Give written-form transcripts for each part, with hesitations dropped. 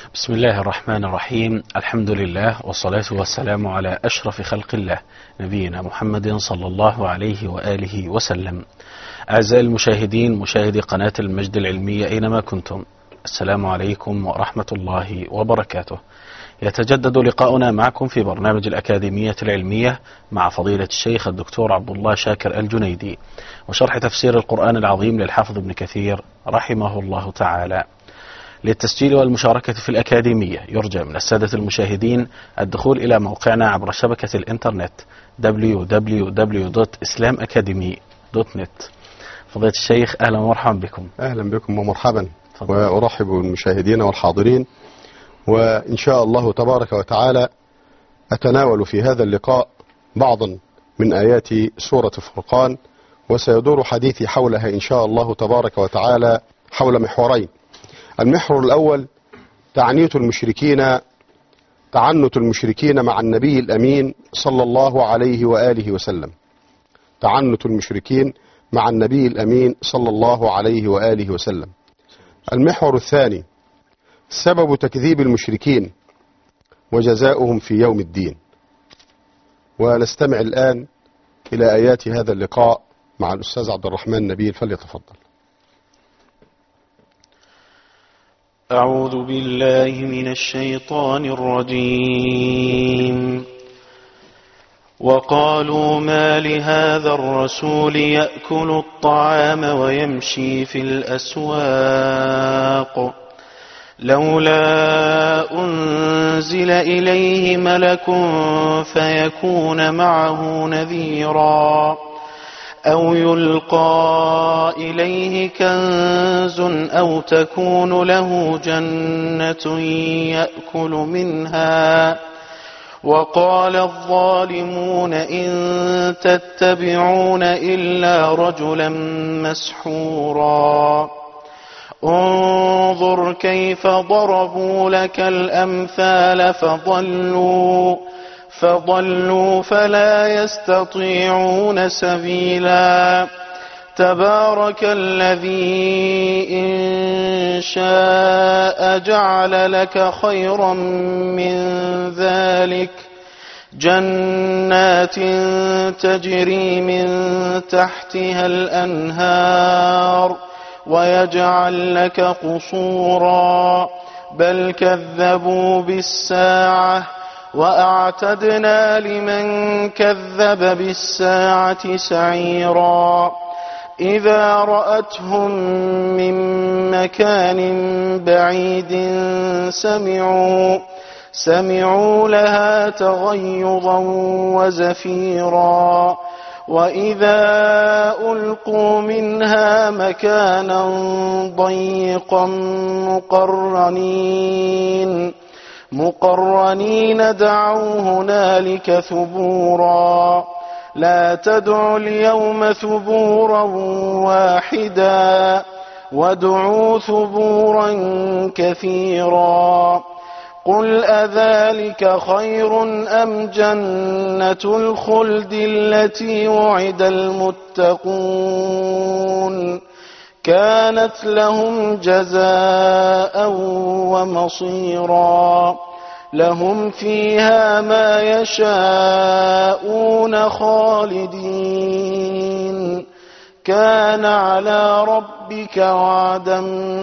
بسم الله الرحمن الرحيم. الحمد لله والصلاة والسلام على أشرف خلق الله نبينا محمد صلى الله عليه وآله وسلم. أعزائي المشاهدين، مشاهدي قناة المجد العلمية أينما كنتم، السلام عليكم ورحمة الله وبركاته. يتجدد لقاؤنا معكم في برنامج الأكاديمية العلمية مع فضيلة الشيخ الدكتور عبد الله شاكر الجنيدي، وشرح تفسير القرآن العظيم للحافظ ابن كثير رحمه الله تعالى. للتسجيل والمشاركة في الأكاديمية يرجى من السادة المشاهدين الدخول إلى موقعنا عبر شبكة الإنترنت www.islamacademy.net. فضيلة الشيخ أهلا ومرحبا بكم. أهلا بكم ومرحبا، وأرحب بالمشاهدين والحاضرين، وإن شاء الله تبارك وتعالى أتناول في هذا اللقاء بعضا من آيات سورة الفرقان، وسيدور حديثي حولها إن شاء الله تبارك وتعالى حول محورين. المحور الأول تعنت المشركين مع النبي الأمين صلى الله عليه وآله وسلم. تعنت المشركين مع النبي الأمين صلى الله عليه وآله وسلم. المحور الثاني سبب تكذيب المشركين وجزاؤهم في يوم الدين. ونستمع الآن إلى آيات هذا اللقاء مع الأستاذ عبد الرحمن نبيل، فليتفضل. أعوذ بالله من الشيطان الرجيم. وقالوا ما لهذا الرسول يأكل الطعام ويمشي في الأسواق لولا أنزل إليه ملك فيكون معه نذيرا أو يلقى إليه كنز أو تكون له جنة يأكل منها. وقال الظالمون إن تتبعون إلا رجلا مسحورا انظر كيف ضربوا لك الأمثال فضلوا فلا يستطيعون سبيلا. تبارك الذي إن شاء جعل لك خيرا من ذلك جنات تجري من تحتها الأنهار ويجعل لك قصورا بل كذبوا بالساعة وأعتدنا لمن كذب بالساعة سعيرا. إذا رأتهم من مكان بعيد سمعوا لها تغيظا وزفيرا وإذا ألقوا منها مكانا ضيقا مقرنين دعوا هنالك ثبورا. لا تدعوا اليوم ثبورا واحدا وادعوا ثبورا كثيرا. قل أذلك خير أم جنة الخلد التي وعد المتقون كانت لهم جزاء ومصيرا. لهم فيها ما يشاءون خالدين كان على ربك وعدا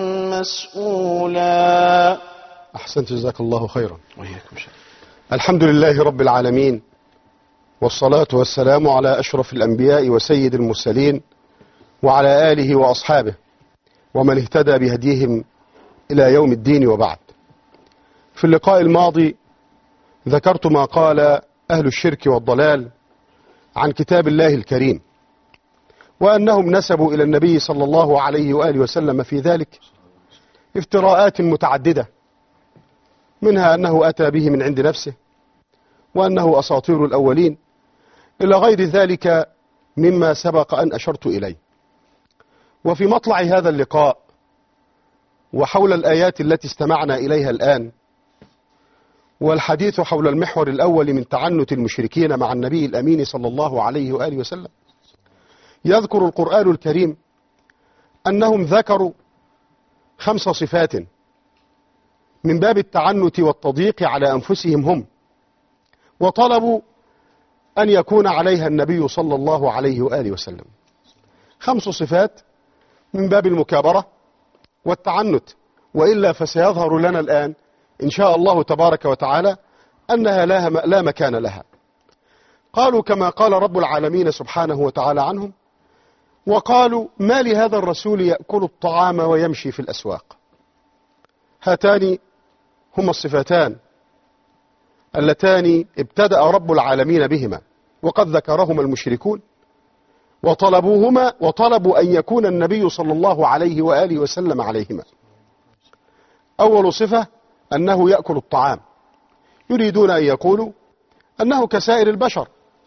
مسئولا. أحسنت، جزاك الله خيرا. الحمد لله رب العالمين، والصلاة والسلام على أشرف الأنبياء وسيد المرسلين وعلى آله وأصحابه ومن اهتدى بهديهم إلى يوم الدين، وبعد. في اللقاء الماضي ذكرت ما قال أهل الشرك والضلال عن كتاب الله الكريم، وأنهم نسبوا إلى النبي صلى الله عليه وآله وسلم في ذلك افتراءات متعددة، منها أنه أتى به من عند نفسه، وأنه أساطير الأولين، إلى غير ذلك مما سبق أن أشرت إليه. وفي مطلع هذا اللقاء وحول الآيات التي استمعنا إليها الآن، والحديث حول المحور الأول من تعنت المشركين مع النبي الأمين صلى الله عليه وآله وسلم، يذكر القرآن الكريم أنهم ذكروا 5 صفات من باب التعنت والتضييق على أنفسهم هم، وطلبوا أن يكون عليها النبي صلى الله عليه وآله وسلم. 5 صفات من باب المكابرة والتعنت، وإلا فسيظهر لنا الآن إن شاء الله تبارك وتعالى أنها لا مكان لها. قالوا كما قال رب العالمين سبحانه وتعالى عنهم: وقالوا ما لهذا الرسول يأكل الطعام ويمشي في الأسواق. هاتان هما الصفتان اللتان ابتدأ رب العالمين بهما، وقد ذكرهما المشركون وطلبوا أن يكون النبي صلى الله عليه وآله وسلم عليهما. أول صفة أنه يأكل الطعام، يريدون أن يقولوا أنه كسائر البشر،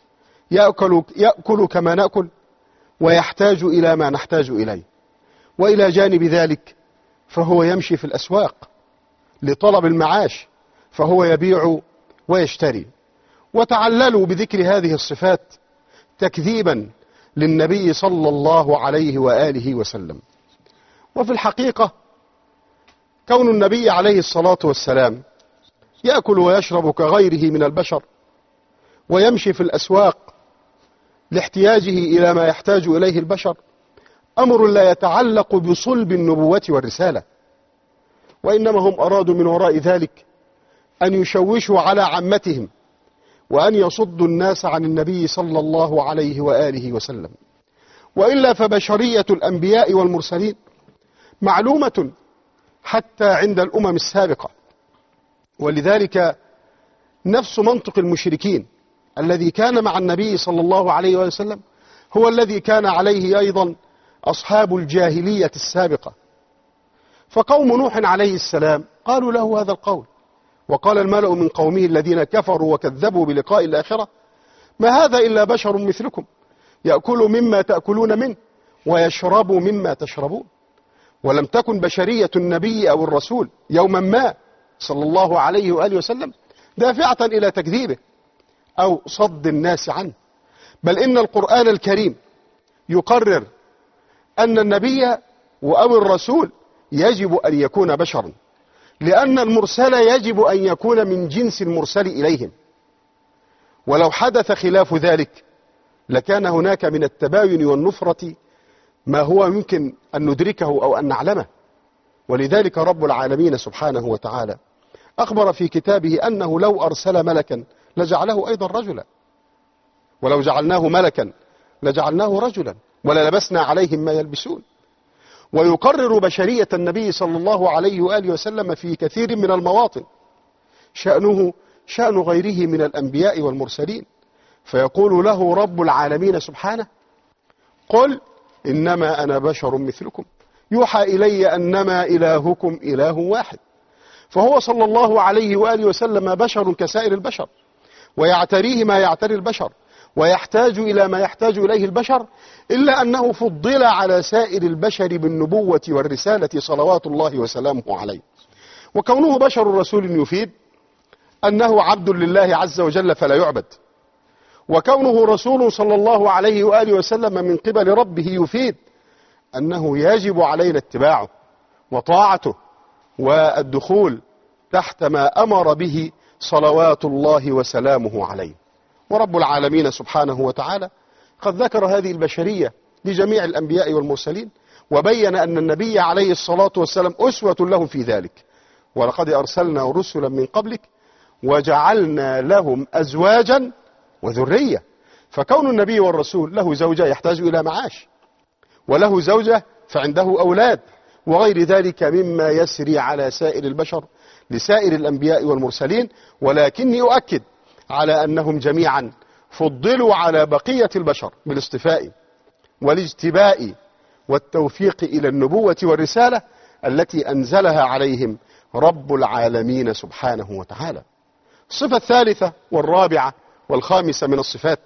يأكل كما نأكل ويحتاج إلى ما نحتاج إليه، وإلى جانب ذلك فهو يمشي في الأسواق لطلب المعاش، فهو يبيع ويشتري. وتعللوا بذكر هذه الصفات تكذيبا للنبي صلى الله عليه وآله وسلم. وفي الحقيقة كون النبي عليه الصلاة والسلام يأكل ويشرب كغيره من البشر ويمشي في الأسواق لاحتياجه إلى ما يحتاج إليه البشر أمر لا يتعلق بصلب النبوة والرسالة، وإنما هم أرادوا من وراء ذلك أن يشوشوا على عامتهم وأن يصدوا الناس عن النبي صلى الله عليه وآله وسلم. وإلا فبشرية الأنبياء والمرسلين معلومة حتى عند الأمم السابقة، ولذلك نفس منطق المشركين الذي كان مع النبي صلى الله عليه وسلم هو الذي كان عليه أيضا أصحاب الجاهلية السابقة. فقوم نوح عليه السلام قالوا له هذا القول، وقال الملأ من قومه الذين كفروا وكذبوا بلقاء الآخرة: ما هذا إلا بشر مثلكم يأكل مما تأكلون منه ويشرب مما تشربون. ولم تكن بشرية النبي أو الرسول يوما ما صلى الله عليه وآله وسلم دافعة إلى تكذيبه أو صد الناس عنه، بل إن القرآن الكريم يقرر أن النبي أو الرسول يجب أن يكون بشرا، لأن المرسل يجب أن يكون من جنس المرسل إليهم، ولو حدث خلاف ذلك لكان هناك من التباين والنفرة ما هو يمكن أن ندركه أو أن نعلمه. ولذلك رب العالمين سبحانه وتعالى أخبر في كتابه أنه لو أرسل ملكا لجعله أيضا رجلا، ولو جعلناه ملكا لجعلناه رجلا وللبسنا عليهم ما يلبسون. ويقرر بشرية النبي صلى الله عليه وآله وسلم في كثير من المواطن، شأنه شأن غيره من الأنبياء والمرسلين، فيقول له رب العالمين سبحانه: قل إنما أنا بشر مثلكم يوحى إلي أنما إلهكم إله واحد. فهو صلى الله عليه وآله وسلم بشر كسائر البشر، ويعتريه ما يعتري البشر، ويحتاج إلى ما يحتاج إليه البشر، إلا أنه فضل على سائر البشر بالنبوة والرسالة صلوات الله وسلامه عليه. وكونه بشر رسول يفيد أنه عبد لله عز وجل فلا يعبد، وكونه رسول صلى الله عليه وآله وسلم من قبل ربه يفيد أنه يجب علينا اتباعه وطاعته والدخول تحت ما أمر به صلوات الله وسلامه عليه. ورب العالمين سبحانه وتعالى قد ذكر هذه البشرية لجميع الأنبياء والمرسلين، وبين أن النبي عليه الصلاة والسلام أسوة لهم في ذلك: ولقد أرسلنا رسلا من قبلك وجعلنا لهم أزواجا وذرية. فكون النبي والرسول له زوجة يحتاج إلى معاش، وله زوجة فعنده أولاد، وغير ذلك مما يسري على سائر البشر لسائر الأنبياء والمرسلين. ولكني أؤكد على أنهم جميعا فضلوا على بقية البشر بالاصطفاء والاجتباء والتوفيق إلى النبوة والرسالة التي أنزلها عليهم رب العالمين سبحانه وتعالى. الصفة الثالثة والرابعة والخامسة من الصفات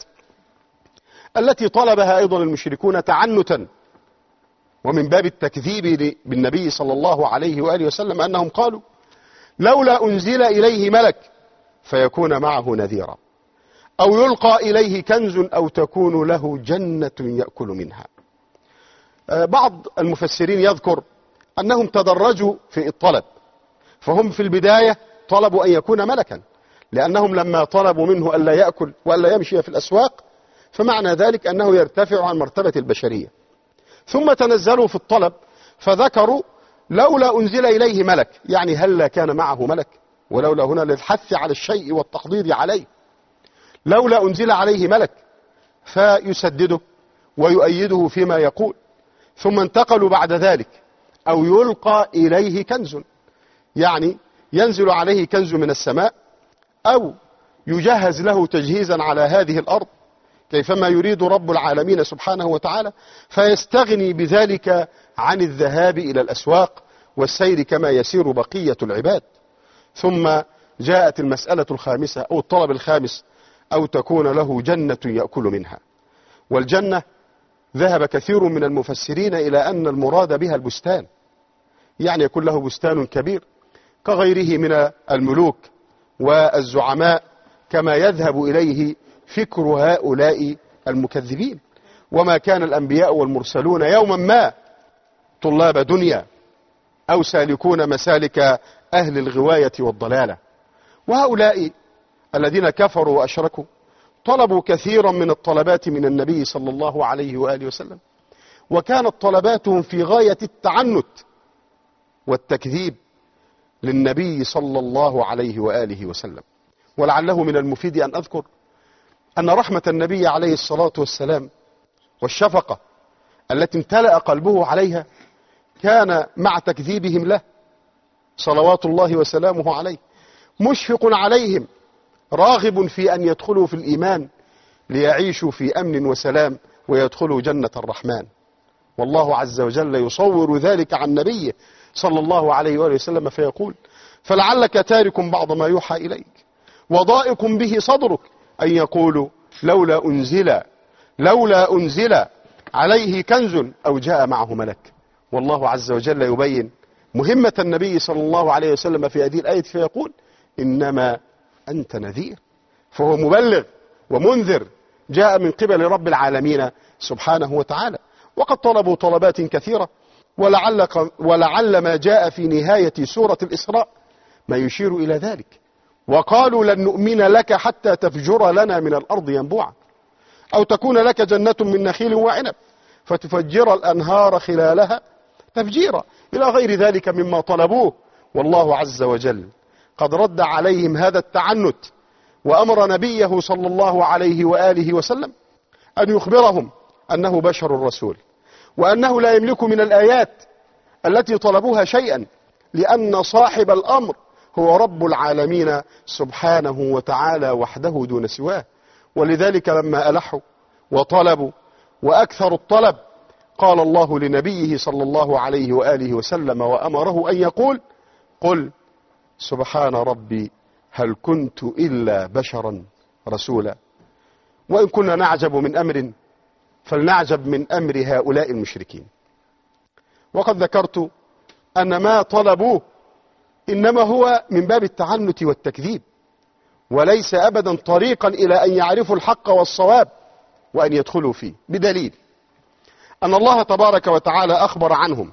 التي طلبها أيضا المشركون تعنتا ومن باب التكذيب بالنبي صلى الله عليه وآله وسلم أنهم قالوا: لولا أنزل إليه ملك فيكون معه نذيرا، أو يلقى إليه كنز أو تكون له جنة يأكل منها. بعض المفسرين يذكر أنهم تدرجوا في الطلب، فهم في البداية طلبوا أن يكون ملكا، لأنهم لما طلبوا منه ألا يأكل وألا يمشي في الأسواق فمعنى ذلك أنه يرتفع عن مرتبة البشرية. ثم تنزلوا في الطلب فذكروا لولا أنزل إليه ملك، يعني هل كان معه ملك؟ ولولا هنا للحث على الشيء والتقدير عليه، لولا أنزل عليه ملك فيسدده ويؤيده فيما يقول. ثم انتقلوا بعد ذلك أو يلقى إليه كنز، يعني ينزل عليه كنز من السماء أو يجهز له تجهيزا على هذه الأرض كيفما يريد رب العالمين سبحانه وتعالى، فيستغني بذلك عن الذهاب إلى الأسواق والسير كما يسير بقية العباد. ثم جاءت المسألة الخامسة أو الطلب الخامس، أو تكون له جنة يأكل منها. والجنة ذهب كثير من المفسرين إلى أن المراد بها البستان، يعني يكون له بستان كبير كغيره من الملوك والزعماء، كما يذهب إليه فكر هؤلاء المكذبين. وما كان الأنبياء والمرسلون يوما ما طلاب دنيا أو سالكون مسالك أهل الغواية والضلالة. وهؤلاء الذين كفروا وأشركوا طلبوا كثيرا من الطلبات من النبي صلى الله عليه وآله وسلم، وكانت طلباتهم في غاية التعنت والتكذيب للنبي صلى الله عليه وآله وسلم. ولعله من المفيد أن أذكر أن رحمة النبي عليه الصلاة والسلام والشفقة التي امتلأ قلبه عليها كان مع تكذيبهم له صلوات الله وسلامه عليه مشفق عليهم، راغب في أن يدخلوا في الإيمان ليعيشوا في أمن وسلام ويدخلوا جنة الرحمن. والله عز وجل يصور ذلك عن نبيه صلى الله عليه وآله وسلم فيقول: فلعلك تارك بعض ما يوحى إليك وضائق به صدرك أن يقولوا لولا أنزل عليه كنز أو جاء معه ملك. والله عز وجل يبين مهمة النبي صلى الله عليه وسلم في هذه الآية فيقول: إنما أنت نذير، فهو مبلغ ومنذر جاء من قبل رب العالمين سبحانه وتعالى. وقد طلبوا طلبات كثيرة، ولعل ما جاء في نهاية سورة الإسراء ما يشير إلى ذلك. وقالوا لن نؤمن لك حتى تفجر لنا من الأرض ينبوعا أو تكون لك جنة من نخيل وعنب فتفجر الأنهار خلالها تفجيرا، إلى غير ذلك مما طلبوه. والله عز وجل قد رد عليهم هذا التعنت، وأمر نبيه صلى الله عليه وآله وسلم أن يخبرهم أنه بشر رسول، وأنه لا يملك من الآيات التي طلبوها شيئا، لأن صاحب الأمر هو رب العالمين سبحانه وتعالى وحده دون سواه. ولذلك لما ألحوا وطلبوا وأكثروا الطلب قال الله لنبيه صلى الله عليه وآله وسلم وأمره أن يقول: قل سبحان ربي هل كنت إلا بشرا رسولا. وإن كنا نعجب من أمر فلنعجب من أمر هؤلاء المشركين. وقد ذكرت أن ما طلبوه إنما هو من باب التعنت والتكذيب، وليس أبدا طريقا إلى أن يعرفوا الحق والصواب وأن يدخلوا فيه، بدليل أن الله تبارك وتعالى أخبر عنهم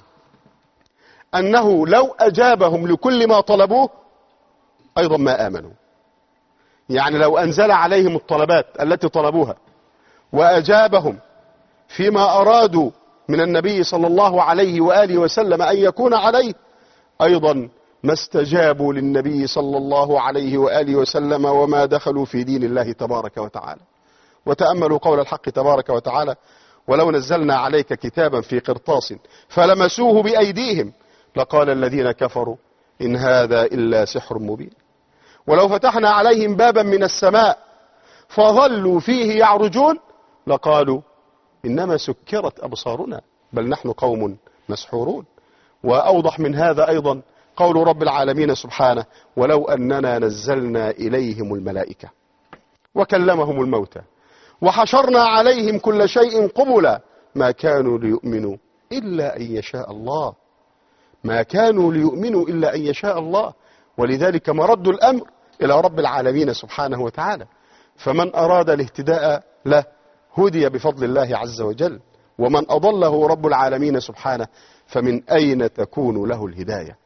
أنه لو أجابهم لكل ما طلبوه أيضا ما آمنوا. يعني لو أنزل عليهم الطلبات التي طلبوها وأجابهم فيما أرادوا من النبي صلى الله عليه وآله وسلم أن يكون عليه، أيضا ما استجابوا للنبي صلى الله عليه وآله وسلم وما دخلوا في دين الله تبارك وتعالى. وتأملوا قول الحق تبارك وتعالى: ولو نزلنا عليك كتابا في قرطاس فلمسوه بأيديهم لقال الذين كفروا إن هذا إلا سحر مبين. ولو فتحنا عليهم بابا من السماء فظلوا فيه يعرجون لقالوا إنما سكرت أبصارنا بل نحن قوم مسحورون. وأوضح من هذا أيضا قول رب العالمين سبحانه: ولو أننا نزلنا إليهم الملائكة وكلمهم الموتى وحشرنا عليهم كل شيء قبلا ما كانوا ليؤمنوا إلا أن يشاء الله، ما كانوا ليؤمنوا إلا أن يشاء الله. ولذلك مرد الأمر إلى رب العالمين سبحانه وتعالى، فمن أراد الاهتداء له هدي بفضل الله عز وجل، ومن أضله رب العالمين سبحانه فمن أين تكون له الهداية؟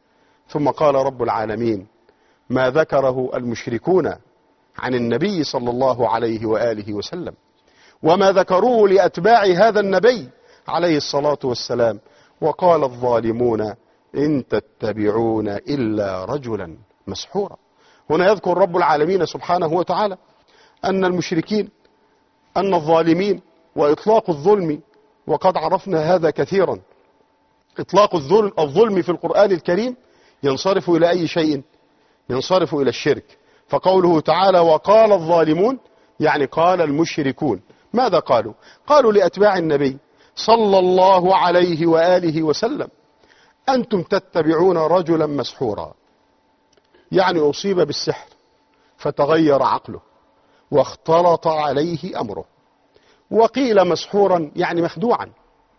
ثم قال رب العالمين ما ذكره المشركون عن النبي صلى الله عليه وآله وسلم وما ذكروه لأتباع هذا النبي عليه الصلاة والسلام. وقال الظالمون إن تتبعون إلا رجلا مسحورا. هنا يذكر رب العالمين سبحانه وتعالى أن المشركين أن الظالمين وإطلاق الظلم، وقد عرفنا هذا كثيرا، إطلاق الظلم في القرآن الكريم ينصرف إلى أي شيء؟ ينصرف إلى الشرك. فقوله تعالى وقال الظالمون يعني قال المشركون. ماذا قالوا؟ قالوا لأتباع النبي صلى الله عليه وآله وسلم أنتم تتبعون رجلا مسحورا، يعني أصيب بالسحر فتغير عقله واختلط عليه أمره. وقيل مسحورا يعني مخدوعا،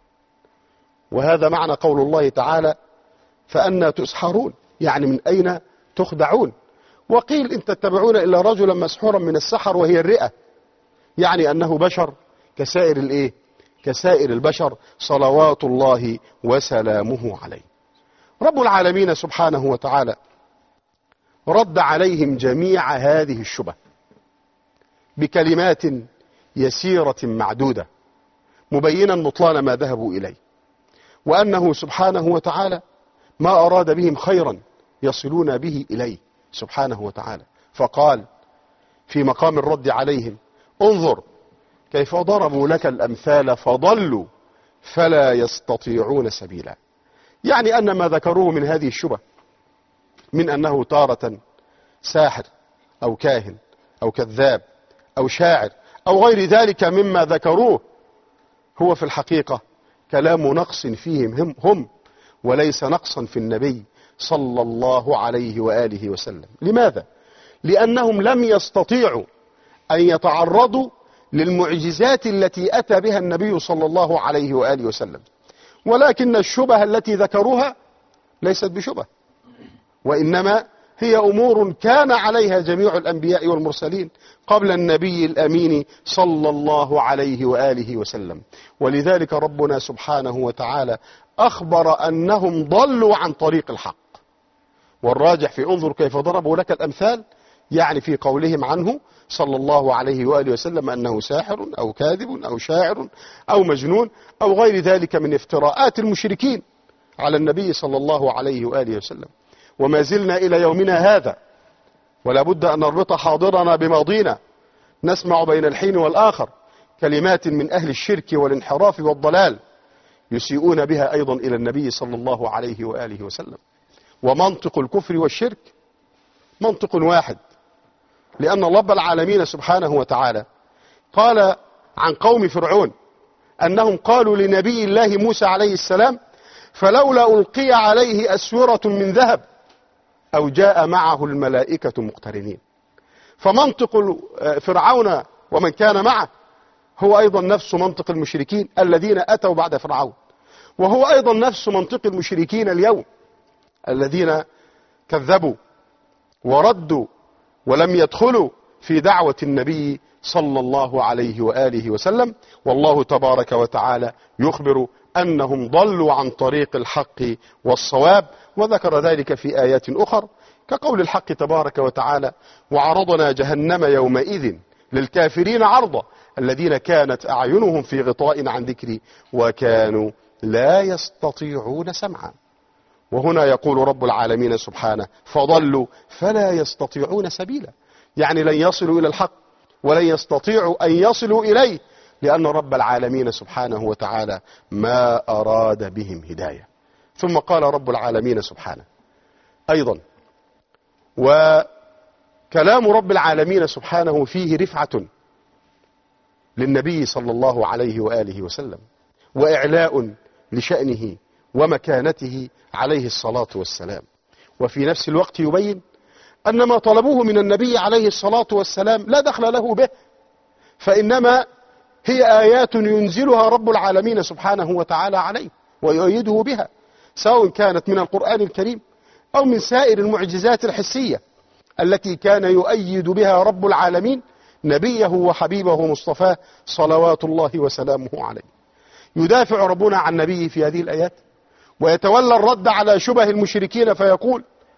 وهذا معنى قول الله تعالى فأنى تسحرون، يعني من أين تخدعون. وقيل إن تتبعون إلا رجلا مسحورا من السحر وهي الرئة، يعني أنه بشر كسائر الإيه؟ كسائر البشر صلوات الله وسلامه عليه. رب العالمين سبحانه وتعالى رد عليهم جميع هذه الشبه بكلمات يسيرة معدودة مبينا بطلان ما ذهبوا إليه، وأنه سبحانه وتعالى ما أراد بهم خيرا يصلون به إليه سبحانه وتعالى. فقال في مقام الرد عليهم انظر كيف ضربوا لك الأمثال فضلوا فلا يستطيعون سبيلا. يعني أن ما ذكروه من هذه الشبه من أنه تارة ساحر أو كاهن أو كذاب أو شاعر أو غير ذلك مما ذكروه هو في الحقيقة كلام نقص فيهم هم وليس نقصا في النبي صلى الله عليه وآله وسلم. لماذا؟ لأنهم لم يستطيعوا أن يتعرضوا للمعجزات التي أتى بها النبي صلى الله عليه وآله وسلم، ولكن الشبه التي ذكروها ليست بشبه، وإنما هي أمور كان عليها جميع الأنبياء والمرسلين قبل النبي الأمين صلى الله عليه وآله وسلم. ولذلك ربنا سبحانه وتعالى أخبر أنهم ضلوا عن طريق الحق. والراجح في انظر كيف ضربوا لك الأمثال يعني في قولهم عنه صلى الله عليه وآله وسلم أنه ساحر أو كاذب أو شاعر أو مجنون أو غير ذلك من افتراءات المشركين على النبي صلى الله عليه وآله وسلم. وما زلنا إلى يومنا هذا ولا بد أن نربط حاضرنا بماضينا نسمع بين الحين والآخر كلمات من أهل الشرك والانحراف والضلال يسيئون بها أيضا إلى النبي صلى الله عليه وآله وسلم. ومنطق الكفر والشرك منطق واحد، لأن رب العالمين سبحانه وتعالى قال عن قوم فرعون أنهم قالوا لنبي الله موسى عليه السلام فلولا ألقي عليه أسورة من ذهب أو جاء معه الملائكة مقترنين. فمنطق فرعون ومن كان معه هو أيضا نفس منطق المشركين الذين أتوا بعد فرعون، وهو أيضا نفس منطق المشركين اليوم الذين كذبوا وردوا ولم يدخلوا في دعوة النبي صلى الله عليه وآله وسلم. والله تبارك وتعالى يخبر أنهم ضلوا عن طريق الحق والصواب، وذكر ذلك في آيات أخر كقول الحق تبارك وتعالى وعرضنا جهنم يومئذ للكافرين عرضا الذين كانت أعينهم في غطاء عن ذكري وكانوا لا يستطيعون سمعا. وهنا يقول رب العالمين سبحانه فضلوا فلا يستطيعون سبيلا، يعني لن يصلوا إلى الحق ولن يستطيعوا أن يصلوا إليه، لأن رب العالمين سبحانه وتعالى ما أراد بهم هداية. ثم قال رب العالمين سبحانه أيضا وكلام رب العالمين سبحانه فيه رفعة للنبي صلى الله عليه وآله وسلم وإعلاء لشأنه ومكانته عليه الصلاة والسلام، وفي نفس الوقت يبين أن ما طلبوه من النبي عليه الصلاة والسلام لا دخل له به، فإنما هي آيات ينزلها رب العالمين سبحانه وتعالى عليه ويؤيده بها، سواء كانت من القرآن الكريم أو من سائر المعجزات الحسية التي كان يؤيد بها رب العالمين نبيه وحبيبه مصطفاه صلوات الله وسلامه عليه. يدافع ربنا عن نبيه في هذه الآيات ويتولى الرد على شبه المشركين فيقول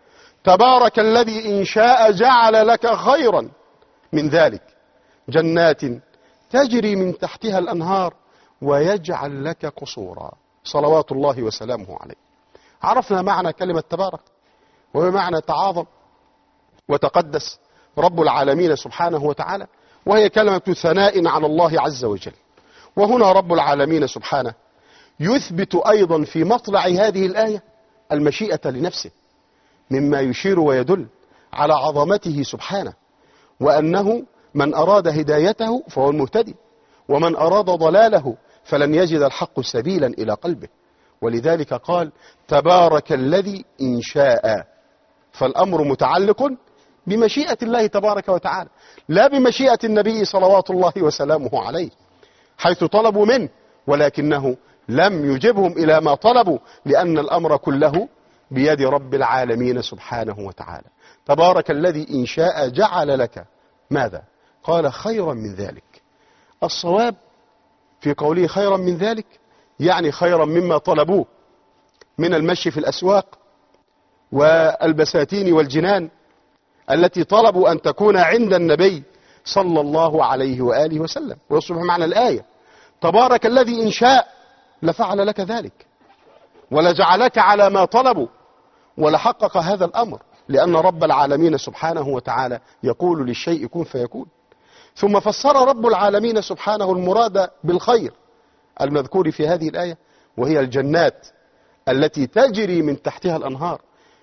تبارك الذي إن شاء جعل لك خيرا من ذلك جنات تجري من تحتها الأنهار ويجعل لك قصورا صلوات الله وسلامه عليه. عرفنا معنى كلمة تبارك، وهو معنى تعاظم وتقدس رب العالمين سبحانه وتعالى، وهي كلمة ثناء على الله عز وجل. وهنا رب العالمين سبحانه يثبت أيضا في مطلع هذه الآية المشيئة لنفسه، مما يشير ويدل على عظمته سبحانه، وأنه من أراد هدايته فهو المهتدي، ومن أراد ضلاله فلن يجد الحق سبيلا إلى قلبه. ولذلك قال تبارك الذي إن شاء، فالأمر متعلق بمشيئة الله تبارك وتعالى، لا بمشيئة النبي صلوات الله وسلامه عليه، حيث طلبوا منه ولكنه لم يجبهم إلى ما طلبوا، لأن الأمر كله بيد رب العالمين سبحانه وتعالى. تبارك الذي إن شاء جعل لك ماذا؟ قال خيرا من ذلك. الصواب في قوله خيرا من ذلك يعني خيرا مما طلبوه من المشي في الأسواق والبساتين والجنان التي طلبوا أن تكون عند النبي صلى الله عليه وآله وسلم. ويصبح معنى الآية تبارك الذي إن شاء لفعل لك ذلك ولجعلك على ما طلبوا ولحقق هذا الأمر، لأن رب العالمين سبحانه وتعالى يقول للشيء كن فيكون. ثم فسر رب العالمين سبحانه المراد بالخير المذكور في هذه الآية، وهي الجنات التي تجري من تحتها الأنهار،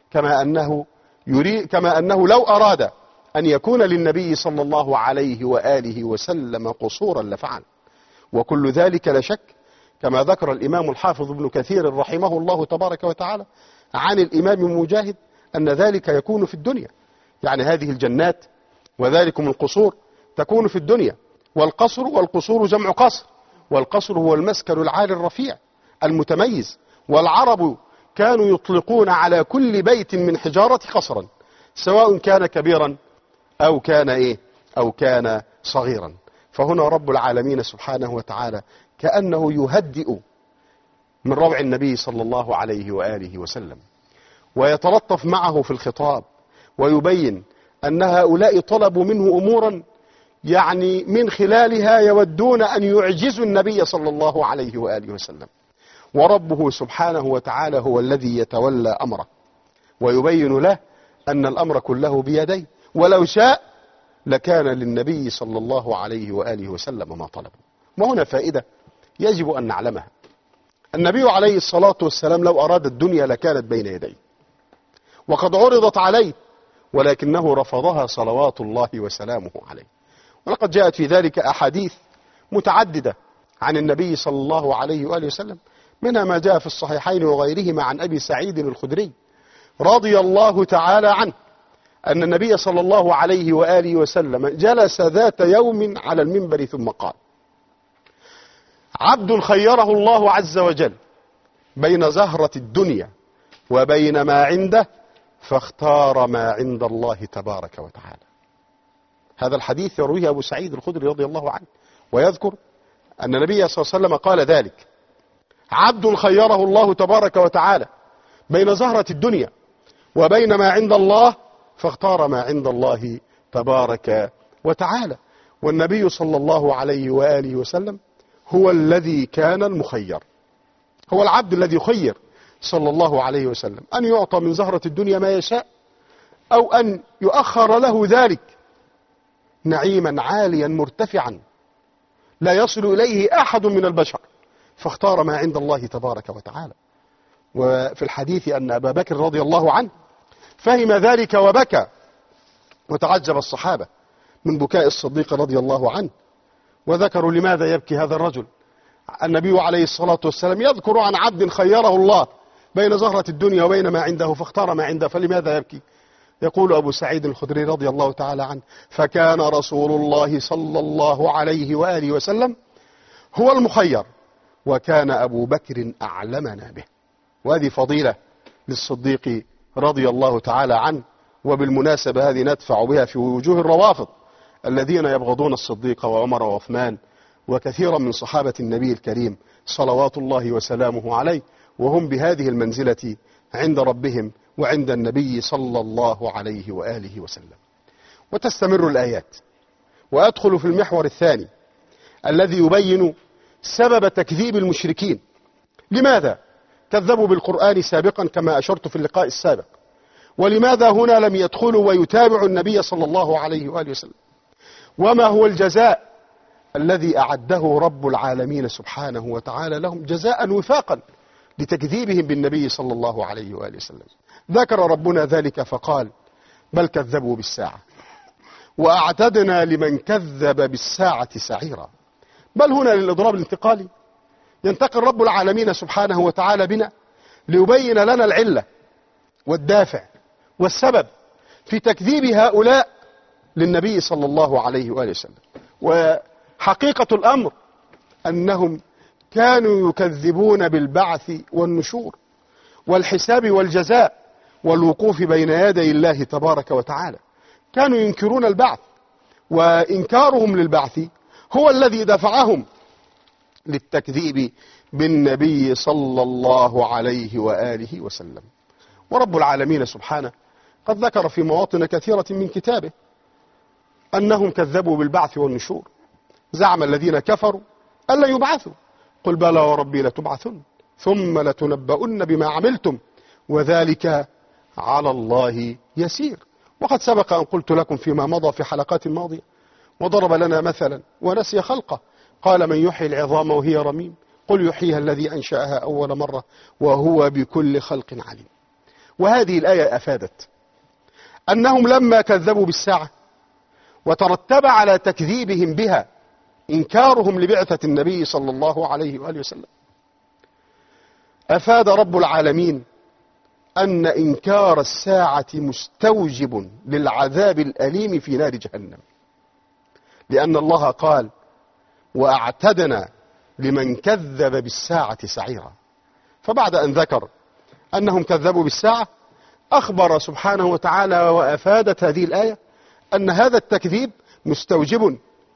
كما أنه لو أراد أن يكون للنبي صلى الله عليه وآله وسلم قصورا لفعل. وكل ذلك لا شك كما ذكر الإمام الحافظ ابن كثير رحمه الله تبارك وتعالى عن الإمام مجاهد أن ذلك يكون في الدنيا، يعني هذه الجنات وذلكم القصور تكون في الدنيا. والقصور جمع قصر، والقصر هو المسكن العالي الرفيع المتميز. والعرب كانوا يطلقون على كل بيت من حجارة قصرا، سواء كان كبيرا أو كان صغيرا. فهنا رب العالمين سبحانه وتعالى كأنه يهدئ من روع النبي صلى الله عليه وآله وسلم، ويتلطف معه في الخطاب، ويبين أن هؤلاء طلبوا منه أمورا يعني من خلالها يودون أن يعجزوا النبي صلى الله عليه وآله وسلم، وربه سبحانه وتعالى هو الذي يتولى أمره ويبين له أن الأمر كله بيديه، ولو شاء لكان للنبي صلى الله عليه وآله وسلم ما طلبه. وهنا فائدة يجب أن نعلمها. النبي عليه الصلاة والسلام لو أراد الدنيا لكانت بين يديه وقد عرضت عليه، ولكنه رفضها صلوات الله وسلامه عليه. ولقد جاءت في ذلك أحاديث متعددة عن النبي صلى الله عليه وآله وسلم، منها ما جاء في الصحيحين وغيرهما عن أبي سعيد الخدري رضي الله تعالى عنه أن النبي صلى الله عليه وآله وسلم جلس ذات يوم على المنبر ثم قال عبد خيره الله عز وجل بين زهرة الدنيا وبين ما عنده فاختار ما عند الله تبارك وتعالى. هذا الحديث يرويه أبو سعيد الخدري رضي الله عنه، ويذكر أن النبي صلى الله عليه وسلم قال ذلك عبد خيره الله تبارك وتعالى بين زهرة الدنيا وبين ما عند الله فاختار ما عند الله تبارك وتعالى. والنبي صلى الله عليه وآله وسلم هو الذي كان المخير، هو العبد الذي يخير صلى الله عليه وسلم أن يعطى من زهرة الدنيا ما يشاء، أو أن يؤخر له ذلك نعيما عاليا مرتفعا لا يصل إليه أحد من البشر، فاختار ما عند الله تبارك وتعالى. وفي الحديث أن أبا بكر رضي الله عنه فهم ذلك وبكى، وتعجب الصحابة من بكاء الصديق رضي الله عنه، وذكروا لماذا يبكي هذا الرجل. النبي عليه الصلاة والسلام يذكر عن عبد خيره الله بين زهرة الدنيا وبين ما عنده فاختار ما عنده، فلماذا يبكي؟ يقول أبو سعيد الخدري رضي الله تعالى عنه فكان رسول الله صلى الله عليه وآله وسلم هو المخير، وكان أبو بكر أعلمنا به. وهذه فضيلة للصديق رضي الله تعالى عنه، وبالمناسبة هذه ندفع بها في وجوه الروافض الذين يبغضون الصديق وعمر وعثمان وكثيرا من صحابة النبي الكريم صلوات الله وسلامه عليه، وهم بهذه المنزلة عند ربهم وعند النبي صلى الله عليه وآله وسلم. وتستمر الآيات، وأدخل في المحور الثاني الذي يبين سبب تكذيب المشركين. لماذا كذبوا بالقرآن سابقا كما أشرت في اللقاء السابق؟ ولماذا هنا لم يدخلوا ويتابعوا النبي صلى الله عليه وآله وسلم؟ وما هو الجزاء الذي أعده رب العالمين سبحانه وتعالى لهم جزاء وفاقا لتكذيبهم بالنبي صلى الله عليه وآله وسلم؟ ذكر ربنا ذلك فقال: بل كذبوا بالساعة وأعتدنا لمن كذب بالساعة سعيرا. بل هنا للإضراب الانتقالي، ينتقل رب العالمين سبحانه وتعالى بنا ليبين لنا العلة والدافع والسبب في تكذيب هؤلاء للنبي صلى الله عليه وآله وسلم. وحقيقة الأمر أنهم كانوا يكذبون بالبعث والنشور والحساب والجزاء والوقوف بين يدي الله تبارك وتعالى. كانوا ينكرون البعث، وإنكارهم للبعث هو الذي دفعهم للتكذيب بالنبي صلى الله عليه وآله وسلم. ورب العالمين سبحانه قد ذكر في مواطن كثيرة من كتابه أنهم كذبوا بالبعث والنشور. زعم الذين كفروا ألا يبعثوا، قل بلى وربي لتبعثن ثم لتنبؤن بما عملتم وذلك على الله يسير. وقد سبق أن قلت لكم فيما مضى في حلقات ماضية، وضرب لنا مثلا ونسي خلقه، قال: من يحيي العظام وهي رميم قل يحييها الذي أنشأها أول مرة وهو بكل خلق عليم. وهذه الآية أفادت أنهم لما كذبوا بالساعة وترتب على تكذيبهم بها إنكارهم لبعثة النبي صلى الله عليه وآله وسلم، أفاد رب العالمين أن إنكار الساعة مستوجب للعذاب الأليم في نار جهنم، لأن الله قال: وأعتدنا لمن كذب بالساعة سعيرا. فبعد أن ذكر أنهم كذبوا بالساعة أخبر سبحانه وتعالى وأفادت هذه الآية أن هذا التكذيب مستوجب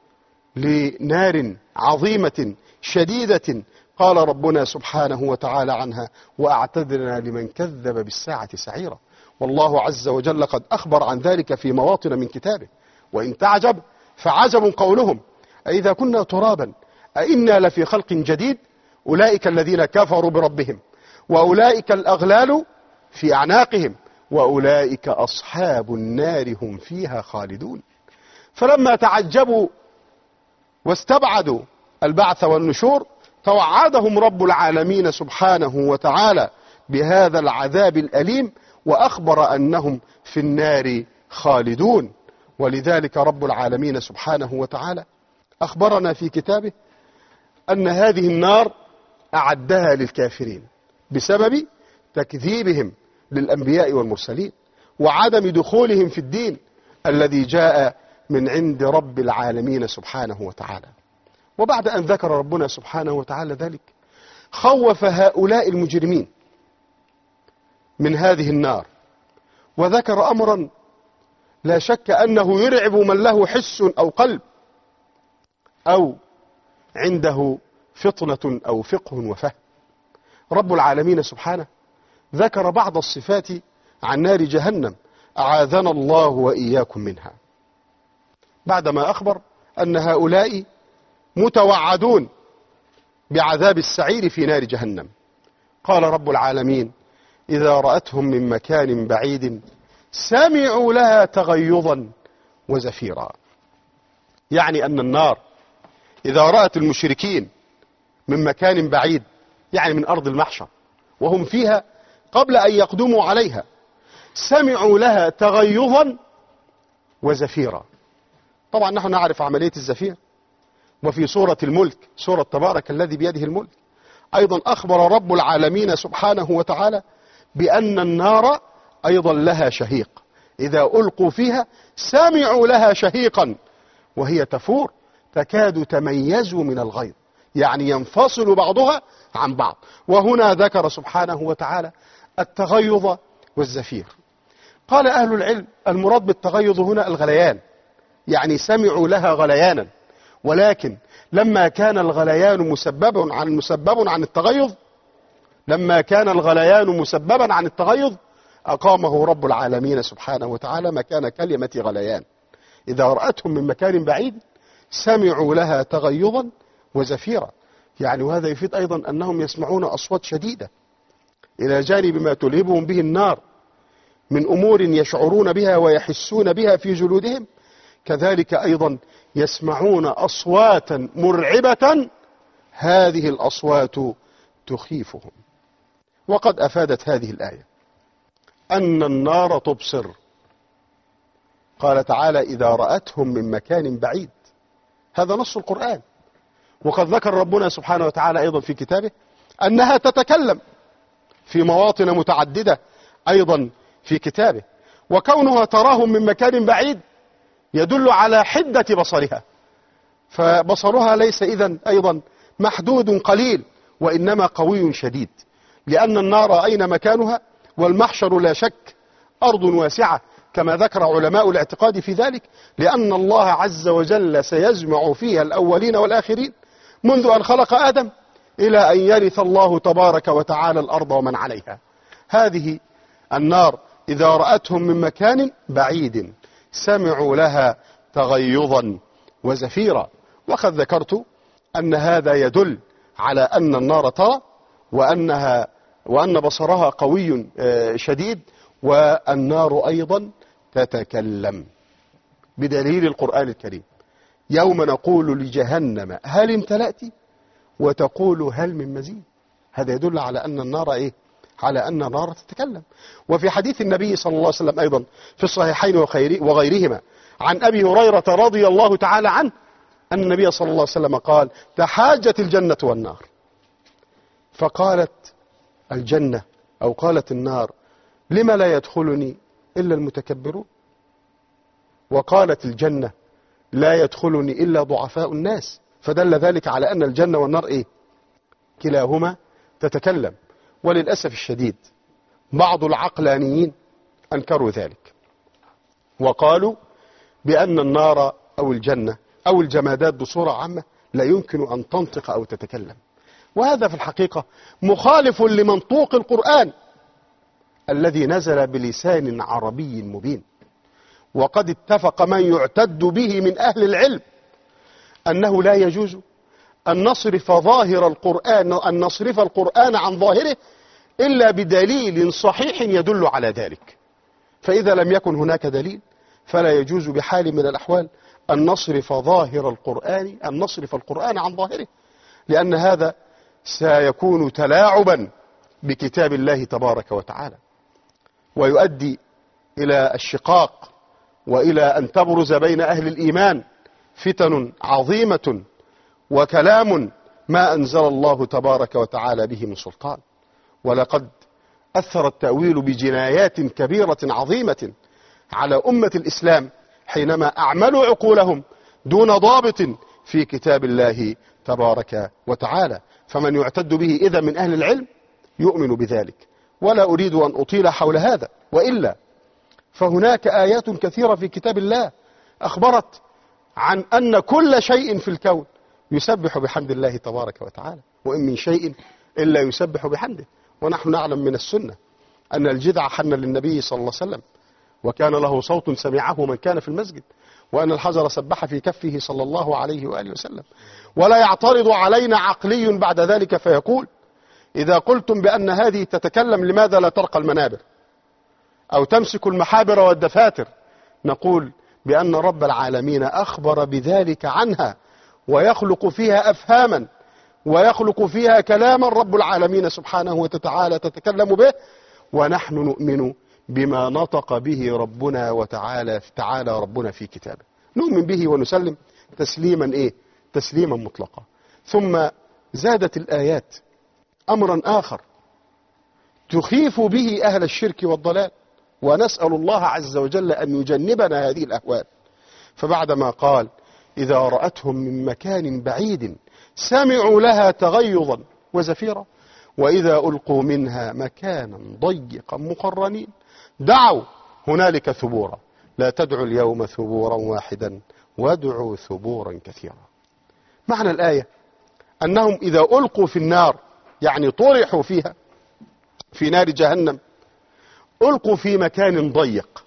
لنار عظيمة شديدة قال ربنا سبحانه وتعالى عنها: وأعتدنا لمن كذب بالساعة سعيرا. والله عز وجل قد أخبر عن ذلك في مواطن من كتابه. وإن تعجب فعجب قولهم: أإذا كنا ترابا أإنا لفي خلق جديد. أولئك الذين كفروا بربهم وأولئك الأغلال في أعناقهم وأولئك أصحاب النار هم فيها خالدون. فلما تعجبوا واستبعدوا البعث والنشور توعدهم رب العالمين سبحانه وتعالى بهذا العذاب الأليم وأخبر أنهم في النار خالدون. ولذلك رب العالمين سبحانه وتعالى أخبرنا في كتابه أن هذه النار أعدها للكافرين بسبب تكذيبهم للأنبياء والمرسلين وعدم دخولهم في الدين الذي جاء من عند رب العالمين سبحانه وتعالى. وبعد أن ذكر ربنا سبحانه وتعالى ذلك خوف هؤلاء المجرمين من هذه النار، وذكر أمرا لا شك أنه يرعب من له حس أو قلب أو عنده فطنة أو فقه وفهم. رب العالمين سبحانه ذكر بعض الصفات عن نار جهنم أعاذنا الله وإياكم منها، بعدما أخبر أن هؤلاء متوعدون بعذاب السعير في نار جهنم. قال رب العالمين: إذا رأتهم من مكان بعيد سمعوا لها تغيظا وزفيرا. يعني أن النار إذا رأت المشركين من مكان بعيد، يعني من أرض المحشر وهم فيها قبل أن يقدموا عليها، سمعوا لها تغيظا وزفيرا. طبعا نحن نعرف عملية الزفير، وفي سورة الملك، سورة تبارك الذي بيده الملك، أيضا أخبر رب العالمين سبحانه وتعالى بأن النار أيضا لها شهيق، إذا ألقوا فيها سمعوا لها شهيقا وهي تفور تكاد تميز من الغيظ، يعني ينفصل بعضها عن بعض. وهنا ذكر سبحانه وتعالى التغيظ والزفير. قال أهل العلم المراد بالتغيظ هنا الغليان، يعني سمعوا لها غليانا، ولكن لما كان الغليان مسبب عن التغيظ لما كان الغليان مسببا عن التغيظ أقامه رب العالمين سبحانه وتعالى مكان كلمة غليان. إذا رأتهم من مكان بعيد سمعوا لها تغيظا وزفيرا. يعني وهذا يفيد أيضا أنهم يسمعون أصوات شديدة إلى جانب ما تلهبهم به النار من أمور يشعرون بها ويحسون بها في جلودهم، كذلك أيضا يسمعون أصواتا مرعبة، هذه الأصوات تخيفهم. وقد أفادت هذه الآية أن النار تبصر. قال تعالى إذا رأتهم من مكان بعيد، هذا نص القرآن. وقد ذكر ربنا سبحانه وتعالى أيضا في كتابه أنها تتكلم في مواطن متعددة أيضا في كتابه. وكونها تراهم من مكان بعيد يدل على حدة بصرها، فبصرها ليس إذن أيضا محدود قليل، وإنما قوي شديد، لأن النار أين مكانها؟ والمحشر لا شك أرض واسعة كما ذكر علماء الاعتقاد في ذلك، لأن الله عز وجل سيجمع فيها الأولين والآخرين منذ أن خلق آدم إلى أن يرث الله تبارك وتعالى الأرض ومن عليها. هذه النار إذا رأتهم من مكان بعيد سمعوا لها تغيظا وزفيرا. وقد ذكرت أن هذا يدل على أن النار ترى وأن بصرها قوي شديد، والنار أيضا تتكلم بدليل القرآن الكريم. يوم نقول لجهنم هل امتلأت وتقول هل من مزيد. هذا يدل على أن النار إيه؟ على أن النار تتكلم. وفي حديث النبي صلى الله عليه وسلم أيضا في الصحيحين وغيرهما عن أبي هريرة رضي الله تعالى عنه أن النبي صلى الله عليه وسلم قال تحاجت الجنة والنار، فقالت الجنة أو قالت النار لما لا يدخلني إلا المتكبرون، وقالت الجنة لا يدخلني إلا ضعفاء الناس. فدل ذلك على أن الجنة والنار إيه؟ كلاهما تتكلم. وللأسف الشديد بعض العقلانيين أنكروا ذلك وقالوا بأن النار أو الجنة أو الجمادات بصورة عامة لا يمكن أن تنطق أو تتكلم. وهذا في الحقيقة مخالف لمنطوق القرآن الذي نزل بلسان عربي مبين. وقد اتفق من يعتد به من أهل العلم أنه لا يجوز أن نصرف القرآن عن ظاهره إلا بدليل صحيح يدل على ذلك. فإذا لم يكن هناك دليل فلا يجوز بحال من الأحوال أن نصرف القرآن عن ظاهره، لأن هذا سيكون تلاعبا بكتاب الله تبارك وتعالى، ويؤدي إلى الشقاق وإلى أن تبرز بين أهل الإيمان فتن عظيمة وكلام ما أنزل الله تبارك وتعالى به من سلطان. ولقد أثر التأويل بجنايات كبيرة عظيمة على أمة الإسلام حينما أعملوا عقولهم دون ضابط في كتاب الله تبارك وتعالى. فمن يعتد به إذا من أهل العلم يؤمن بذلك. ولا أريد أن أطيل حول هذا، وإلا فهناك آيات كثيرة في كتاب الله أخبرت عن أن كل شيء في الكون يسبح بحمد الله تبارك وتعالى، وإن من شيء إلا يسبح بحمده. ونحن نعلم من السنة أن الجذع حن للنبي صلى الله عليه وسلم وكان له صوت سمعه من كان في المسجد، وأن الحجر سبح في كفه صلى الله عليه وآله وسلم. ولا يعترض علينا عقلي بعد ذلك فيقول إذا قلتم بأن هذه تتكلم لماذا لا ترقى المنابر أو تمسك المحابر والدفاتر؟ نقول بأن رب العالمين أخبر بذلك عنها، ويخلق فيها أفهاما ويخلق فيها كلاما رب العالمين سبحانه وتعالى تتكلم به، ونحن نؤمن بما نطق به ربنا وتعالى ربنا في كتابه، نؤمن به ونسلم تسليما تسليما مطلقا. ثم زادت الآيات أمرا آخر تخيف به أهل الشرك والضلال، ونسأل الله عز وجل أن يجنبنا هذه الأهوال. فبعدما قال إذا رأتهم من مكان بعيد سمعوا لها تغيظا وزفيرا وإذا ألقوا منها مكانا ضيقا مقرنين دعوا هنالك ثبورا لا تدعوا اليوم ثبورا واحدا وادعوا ثبورا كثيرا. معنى الآية أنهم إذا ألقوا في النار يعني طرحوا فيها في نار جهنم ألقوا في مكان ضيق.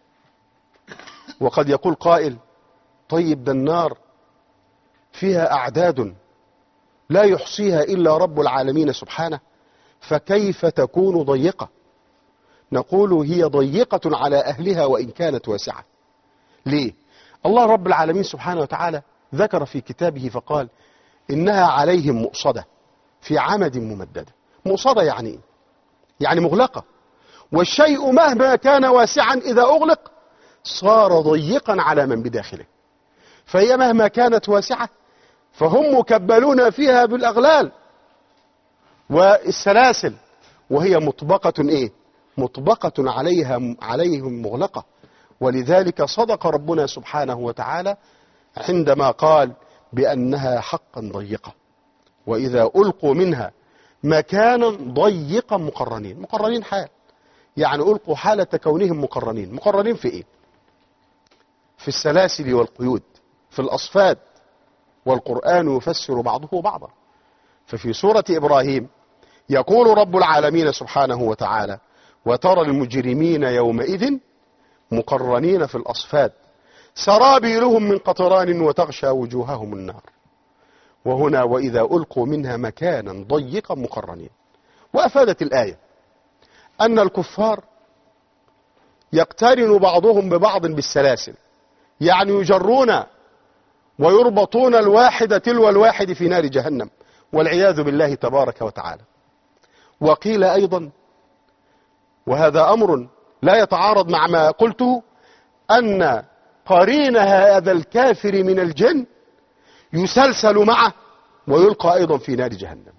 وقد يقول قائل طيب ده النار فيها أعداد لا يحصيها إلا رب العالمين سبحانه، فكيف تكون ضيقة؟ نقول هي ضيقة على أهلها وإن كانت واسعة. ليه؟ الله رب العالمين سبحانه وتعالى ذكر في كتابه فقال إنها عليهم مؤصدة في عمد ممددة. مؤصدة يعني إيه؟ يعني مغلقة، والشيء مهما كان واسعا إذا أغلق صار ضيقا على من بداخله. فهي مهما كانت واسعة فهم مكبلون فيها بالأغلال والسلاسل، وهي مطبقة إيه؟ مطبقة عليهم مغلقة. ولذلك صدق ربنا سبحانه وتعالى عندما قال بأنها حقا ضيقة. وإذا ألقوا منها مكانا ضيقا مقرنين. مقرنين حال، يعني ألقوا حالة كونهم مقرنين. مقرنين في إيه؟ في السلاسل والقيود، في الأصفاد، والقرآن يفسر بعضه بعضا. ففي سورة إبراهيم يقول رب العالمين سبحانه وتعالى وترى المجرمين يومئذ مقرنين في الأصفاد سرابيلهم من قطران وتغشى وجوههم النار. وهنا وإذا ألقوا منها مكانا ضيقا مقرنين. وأفادت الآية أن الكفار يقترن بعضهم ببعض بالسلاسل، يعني يجرون ويربطون الواحد تلو الواحد في نار جهنم والعياذ بالله تبارك وتعالى. وقيل أيضا، وهذا أمر لا يتعارض مع ما قلته، أن قرين هذا الكافر من الجن يسلسل معه ويلقى أيضا في نار جهنم.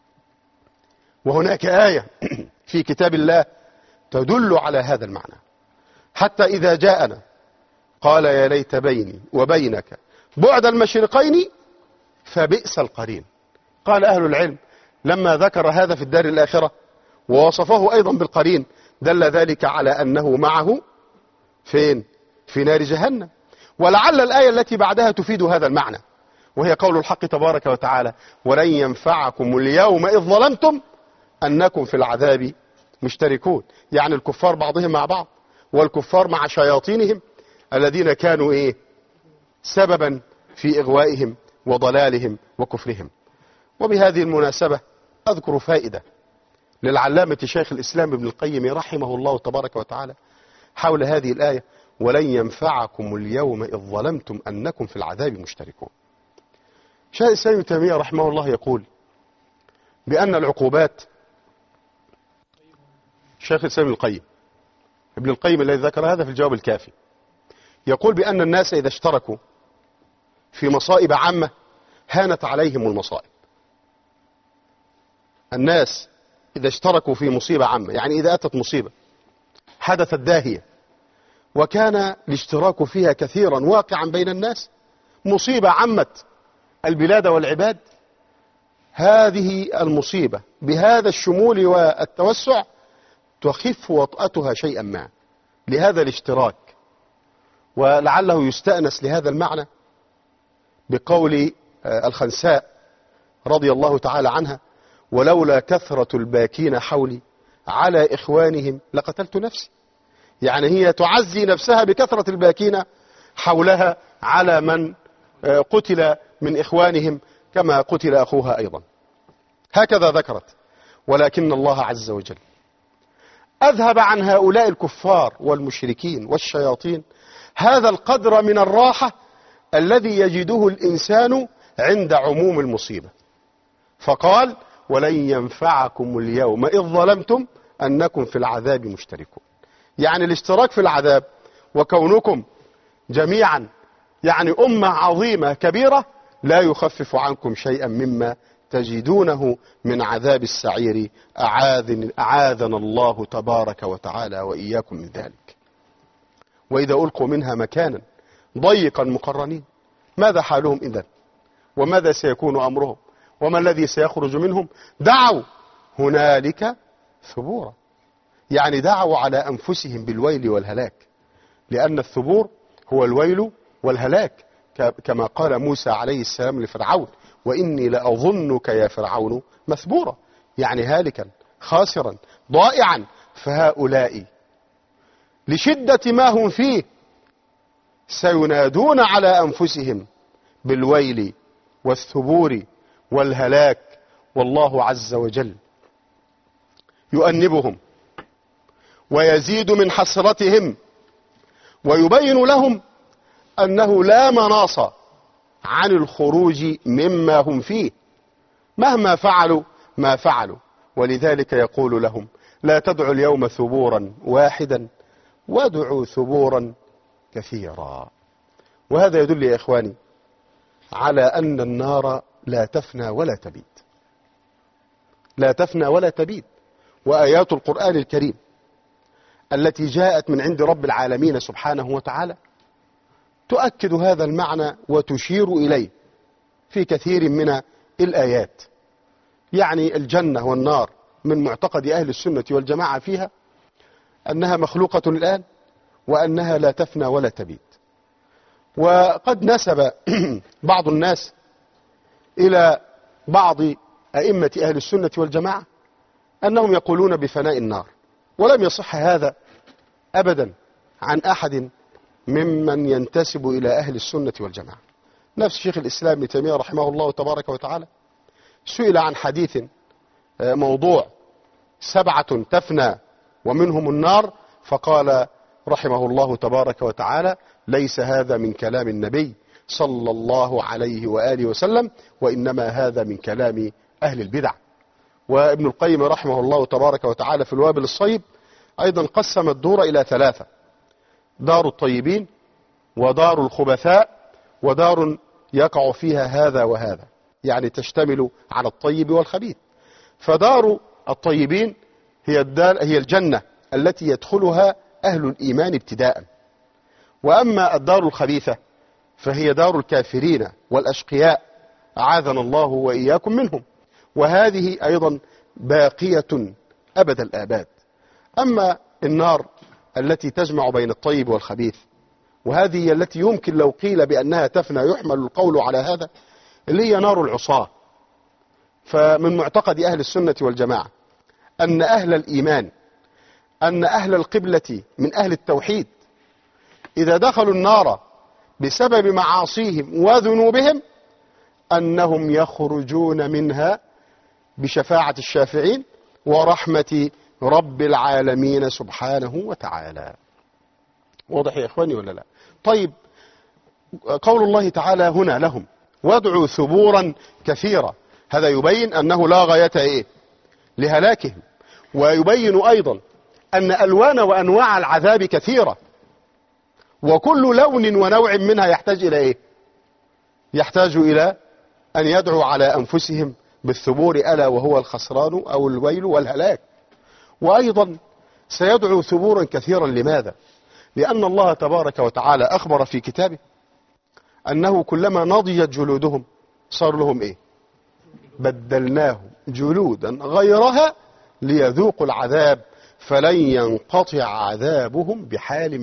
وهناك آية في كتاب الله تدل على هذا المعنى، حتى إذا جاءنا قال يا ليت بيني وبينك بعد المشرقين فبئس القرين. قال أهل العلم لما ذكر هذا في الدار الآخرة ووصفه أيضا بالقرين دل ذلك على أنه معه فين؟ في نار جهنم. ولعل الآية التي بعدها تفيد هذا المعنى، وهي قول الحق تبارك وتعالى ولن ينفعكم اليوم إذ ظلمتم أنكم في العذاب مشتركون. يعني الكفار بعضهم مع بعض، والكفار مع شياطينهم الذين كانوا إيه؟ سببا في إغوائهم وضلالهم وكفرهم. وبهذه المناسبة أذكر فائدة للعلامة شيخ الإسلام ابن القيم رحمه الله تبارك وتعالى حول هذه الآية ولن ينفعكم اليوم إذ ظلمتم أنكم في العذاب مشتركون. شيخ الإسلام ابن تيمية رحمه الله يقول بأن العقوبات، شيخ الإسلام ابن القيم الذي ذكر هذا في الجواب الكافي، يقول بأن الناس إذا اشتركوا في مصائب عامة هانت عليهم المصائب. الناس إذا اشتركوا في مصيبة عامة، يعني إذا أتت مصيبة حدثت داهية وكان الاشتراك فيها كثيرا واقعا بين الناس، مصيبة عمت البلاد والعباد، هذه المصيبة بهذا الشمول والتوسع تخف وطأتها شيئا ما لهذا الاشتراك. ولعله يستأنس لهذا المعنى بقول الخنساء رضي الله تعالى عنها ولولا كثرة الباكين حولي على إخوانهم لقتلت نفسي. يعني هي تعزي نفسها بكثرة الباكين حولها على من قتل من إخوانهم كما قتل أخوها أيضا. هكذا ذكرت. ولكن الله عز وجل أذهب عن هؤلاء الكفار والمشركين والشياطين هذا القدر من الراحة الذي يجده الإنسان عند عموم المصيبة، فقال ولن ينفعكم اليوم إذ ظلمتم أنكم في العذاب مشتركون. يعني الاشتراك في العذاب وكونكم جميعا يعني أمة عظيمة كبيرة لا يخفف عنكم شيئا مما تجدونه من عذاب السعير، أعاذنا الله تبارك وتعالى وإياكم من ذلك. وإذا ألقوا منها مكانا ضيقا مقرنين ماذا حالهم إذن؟ وماذا سيكون أمرهم؟ وما الذي سيخرج منهم؟ دعوا هنالك ثبورا، يعني دعوا على أنفسهم بالويل والهلاك، لأن الثبور هو الويل والهلاك، كما قال موسى عليه السلام لفرعون وإني لأظنك يا فرعون مثبورا، يعني هالكا خاسرا ضائعا، فهؤلاء لشدة ما هم فيه سينادون على أنفسهم بالويل والثبور والهلاك، والله عز وجل يؤنبهم ويزيد من حسرتهم ويبين لهم أنه لا مناص عن الخروج مما هم فيه مهما فعلوا ما فعلوا. ولذلك يقول لهم: لا تدعوا اليوم ثبورا واحدا وادعوا ثبورا كثيرا. وهذا يدل يا إخواني على أن النار لا تفنى ولا تبيد، لا تفنى ولا تبيد. وآيات القرآن الكريم التي جاءت من عند رب العالمين سبحانه وتعالى تؤكد هذا المعنى وتشير إليه في كثير من الآيات. يعني الجنة والنار من معتقد أهل السنة والجماعة فيها أنها مخلوقة الآن وأنها لا تفنى ولا تبيد. وقد نسب بعض الناس إلى بعض أئمة أهل السنة والجماعة أنهم يقولون بفناء النار، ولم يصح هذا أبدا عن أحد ممن ينتسب إلى أهل السنة والجماعة. نفس شيخ الإسلام ابن تيمية رحمه الله تبارك وتعالى سئل عن حديث موضوع 7 تفنى ومنهم النار، فقال رحمه الله تبارك وتعالى: ليس هذا من كلام النبي صلى الله عليه وآله وسلم، وإنما هذا من كلام أهل البدع. وابن القيم رحمه الله تبارك وتعالى في الوابل الصيب أيضا قسم الدور إلى 3: دار الطيبين ودار الخبثاء ودار يقع فيها هذا وهذا، يعني تشتمل على الطيب والخبيث. فدار الطيبين هي الجنة التي يدخلها أهل الإيمان ابتداء، وأما الدار الخبيثة فهي دار الكافرين والأشقياء، أعاذنا الله وإياكم منهم، وهذه أيضا باقية أبد الآباد. أما النار التي تجمع بين الطيب والخبيث، وهذه هي التي يمكن لو قيل بأنها تفنى يحمل القول على هذا، اللي هي نار العصاة. فمن معتقد أهل السنة والجماعة أن أهل الإيمان، أن أهل القبلة من أهل التوحيد إذا دخلوا النار بسبب معاصيهم وذنوبهم أنهم يخرجون منها بشفاعة الشافعين ورحمة رب العالمين سبحانه وتعالى. واضح يا إخواني ولا لا؟ طيب، قول الله تعالى هنا لهم: وادعوا ثبورا كثيرا، هذا يبين أنه لا غاية لهلاكهم، ويبين أيضا أن ألوان وأنواع العذاب كثيرة، وكل لون ونوع منها يحتاج إلى يحتاج إلى أن يدعوا على أنفسهم بالثبور، ألا وهو الخسران أو الويل والهلاك. وأيضا سيدعو ثبورا كثيرا. لماذا؟ لأن الله تبارك وتعالى أخبر في كتابه أنه كلما نضجت جلودهم صار لهم بدلناهم جلودا غيرها ليذوقوا العذاب فلن ينقطع عذابهم بحال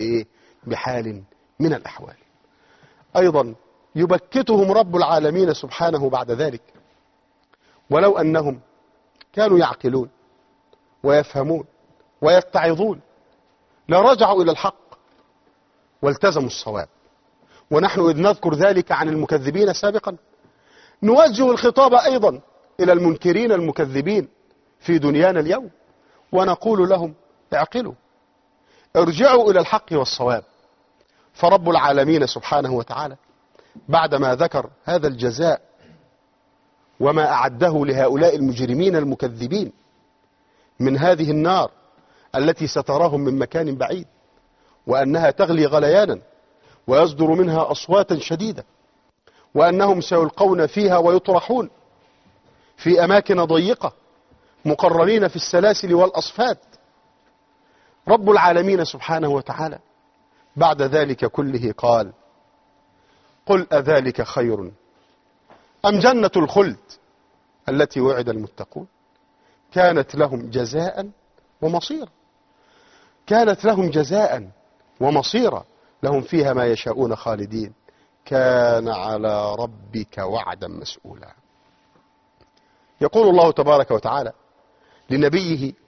من الأحوال. أيضا يبكتهم رب العالمين سبحانه بعد ذلك: ولو أنهم كانوا يعقلون ويفهمون ويتعظون لرجعوا إلى الحق والتزموا الصواب. ونحن إذ نذكر ذلك عن المكذبين سابقا نوجه الخطاب أيضا إلى المنكرين المكذبين في دنيانا اليوم، ونقول لهم: اعقلوا، ارجعوا إلى الحق والصواب. فرب العالمين سبحانه وتعالى بعدما ذكر هذا الجزاء وما أعده لهؤلاء المجرمين المكذبين من هذه النار التي ستراهم من مكان بعيد، وأنها تغلي غليانا ويصدر منها أصواتا شديدة، وأنهم سيلقون فيها ويطرحون في أماكن ضيقة مقررين في السلاسل والأصفاد. رب العالمين سبحانه وتعالى بعد ذلك كله قال: قل أذلك خير أم جنة الخلد التي وعد المتقون كانت لهم جزاء ومصيرا. كانت لهم جزاء ومصيرا، لهم فيها ما يشاءون خالدين، كان على ربك وعدا مسؤولا. يقول الله تبارك وتعالى لنبيه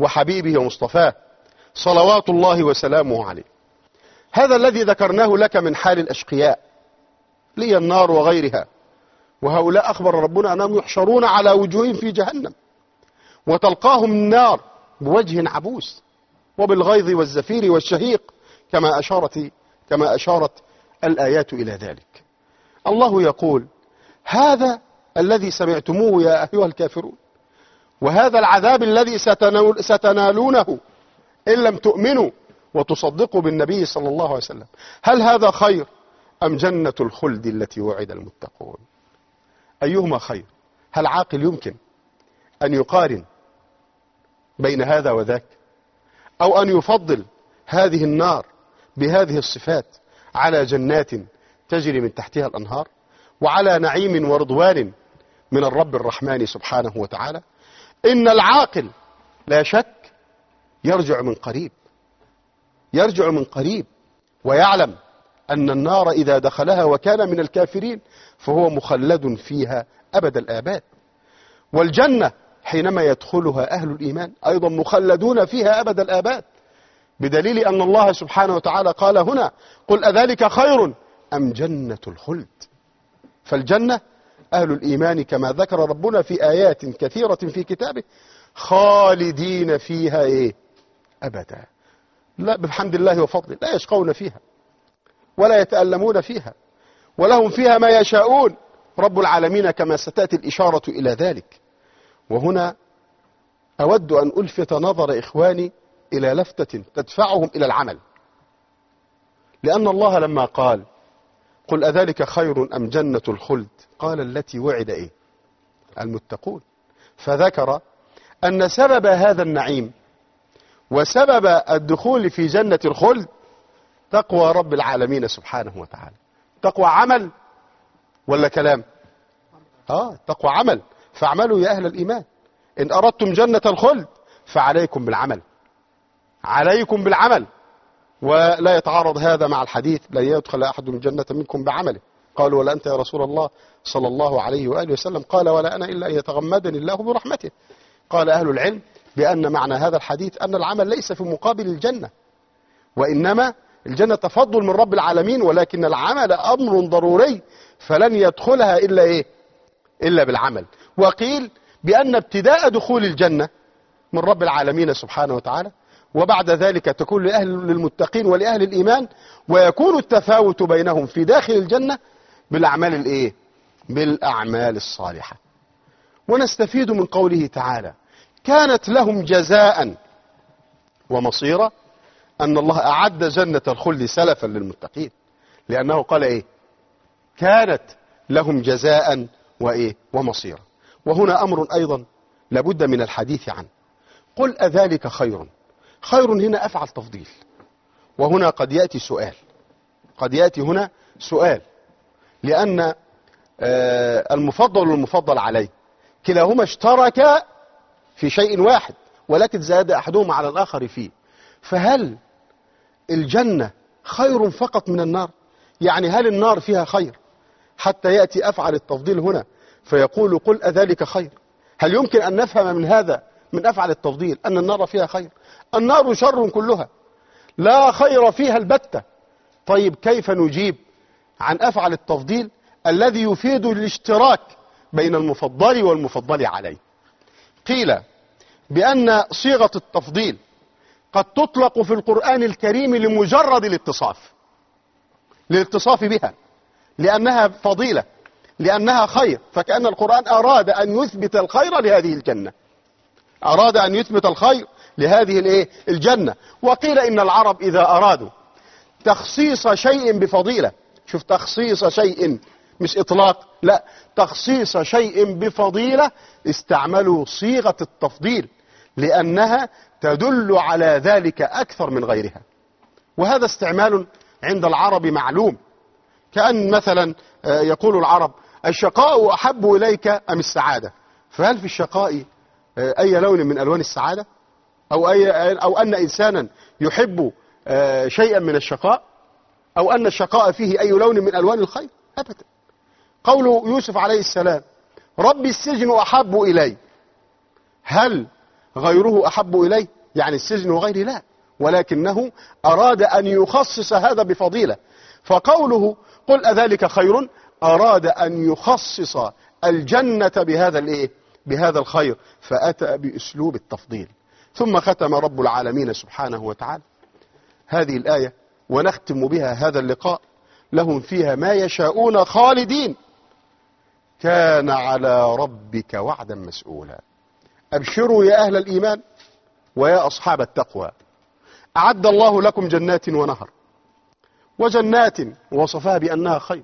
وحبيبه ومصطفاه صلوات الله وسلامه عليه. هذا الذي ذكرناه لك من حال الأشقياء لي النار وغيرها، وهؤلاء أخبر ربنا أنهم يحشرون على وجوههم في جهنم وتلقاهم النار بوجه عبوس وبالغيظ والزفير والشهيق كما أشارت الآيات إلى ذلك. الله يقول: هذا الذي سمعتموه يا أيها الكافرون، وهذا العذاب الذي ستنالونه إن لم تؤمنوا وتصدقوا بالنبي صلى الله عليه وسلم، هل هذا خير أم جنة الخلد التي وعد المتقون؟ أيهما خير؟ هل عاقل يمكن أن يقارن بين هذا وذاك، أو أن يفضل هذه النار بهذه الصفات على جنات تجري من تحتها الأنهار، وعلى نعيم ورضوان من الرب الرحمن سبحانه وتعالى؟ إن العاقل لا شك يرجع من قريب ويعلم أن النار إذا دخلها وكان من الكافرين فهو مخلد فيها أبد الآباد، والجنة حينما يدخلها أهل الإيمان أيضا مخلدون فيها أبد الآباد، بدليل أن الله سبحانه وتعالى قال هنا: قل أذلك خير أم جنة الخلد؟ فالجنة أهل الإيمان كما ذكر ربنا في آيات كثيرة في كتابه خالدين فيها أبدا، لا بحمد الله وفضله، لا يشقون فيها ولا يتألمون فيها، ولهم فيها ما يشاءون رب العالمين كما ستأتي الإشارة إلى ذلك. وهنا أود أن ألفت نظر إخواني إلى لفتة تدفعهم إلى العمل، لأن الله لما قال: قل أذلك خير أم جنة الخلد؟ قال: التي وعد المتقون، فذكر أن سبب هذا النعيم وسبب الدخول في جنة الخلد تقوى رب العالمين سبحانه وتعالى. تقوى عمل ولا كلام؟ تقوى عمل. فاعملوا يا أهل الإيمان إن أردتم جنة الخلد فعليكم بالعمل، ولا يتعارض هذا مع الحديث: لن يدخل أحد الجنة منكم بعمله. قالوا: ولا أنت يا رسول الله صلى الله عليه وآله وسلم؟ قال: ولا أنا إلا أن يتغمدني الله برحمته. قال أهل العلم بأن معنى هذا الحديث أن العمل ليس في مقابل الجنة، وإنما الجنة تفضل من رب العالمين، ولكن العمل أمر ضروري فلن يدخلها إلا بالعمل. وقيل بأن ابتداء دخول الجنة من رب العالمين سبحانه وتعالى، وبعد ذلك تكون للمتقين ولأهل الإيمان، ويكون التفاوت بينهم في داخل الجنة بالأعمال الصالحة. ونستفيد من قوله تعالى: كانت لهم جزاء ومصيرا، أن الله أعد جنة الخلد سلفا للمتقين، لأنه قال كانت لهم جزاء ومصيرا. وهنا أمر أيضا لابد من الحديث عنه. قل أذلك خير؟ خير هنا أفعل تفضيل، وهنا قد يأتي هنا سؤال، لأن المفضل والمفضل عليه كلاهما اشتركا في شيء واحد، ولكن زاد أحدهما على الآخر فيه. فهل الجنة خير فقط من النار؟ يعني هل النار فيها خير حتى يأتي أفعل التفضيل هنا فيقول: قل أذلك خير؟ هل يمكن أن نفهم من هذا من أفعل التفضيل أن النار فيها خير؟ النار شر كلها لا خير فيها البتة. طيب كيف نجيب عن أفعل التفضيل الذي يفيد الاشتراك بين المفضل والمفضل عليه؟ قيل بأن صيغة التفضيل قد تطلق في القرآن الكريم لمجرد للاتصاف بها، لأنها فضيلة، لأنها خير، فكأن القرآن أراد أن يثبت الخير لهذه الجنة، أراد أن يثبت الخير لهذه الجنة. وقيل إن العرب إذا أرادوا تخصيص شيء بفضيلة، شوف، تخصيص شيء مش إطلاق، لا، تخصيص شيء بفضيلة، استعملوا صيغة التفضيل لأنها تدل على ذلك أكثر من غيرها. وهذا استعمال عند العرب معلوم، كأن مثلا يقول العرب: الشقاء أحب إليك أم السعادة؟ فهل في الشقاء أي لون من ألوان السعادة؟ أو أن إنسانا يحب شيئا من الشقاء، أو أن الشقاء فيه أي لون من ألوان الخير؟ أبدا. قول يوسف عليه السلام: رب السجن أحب إلي، هل غيره أحب إليه، يعني السجن وغيره، لا، ولكنه أراد أن يخصص هذا بفضيلة. فقوله قل أذلك خير أراد أن يخصص الجنة بهذا الخير، فأتى بأسلوب التفضيل. ثم ختم رب العالمين سبحانه وتعالى هذه الآية ونختم بها هذا اللقاء: لهم فيها ما يشاءون خالدين كان على ربك وعدا مسؤولا. أبشروا يا أهل الإيمان ويا أصحاب التقوى، أعد الله لكم جنات ونهر، وجنات وصفها بأنها خير،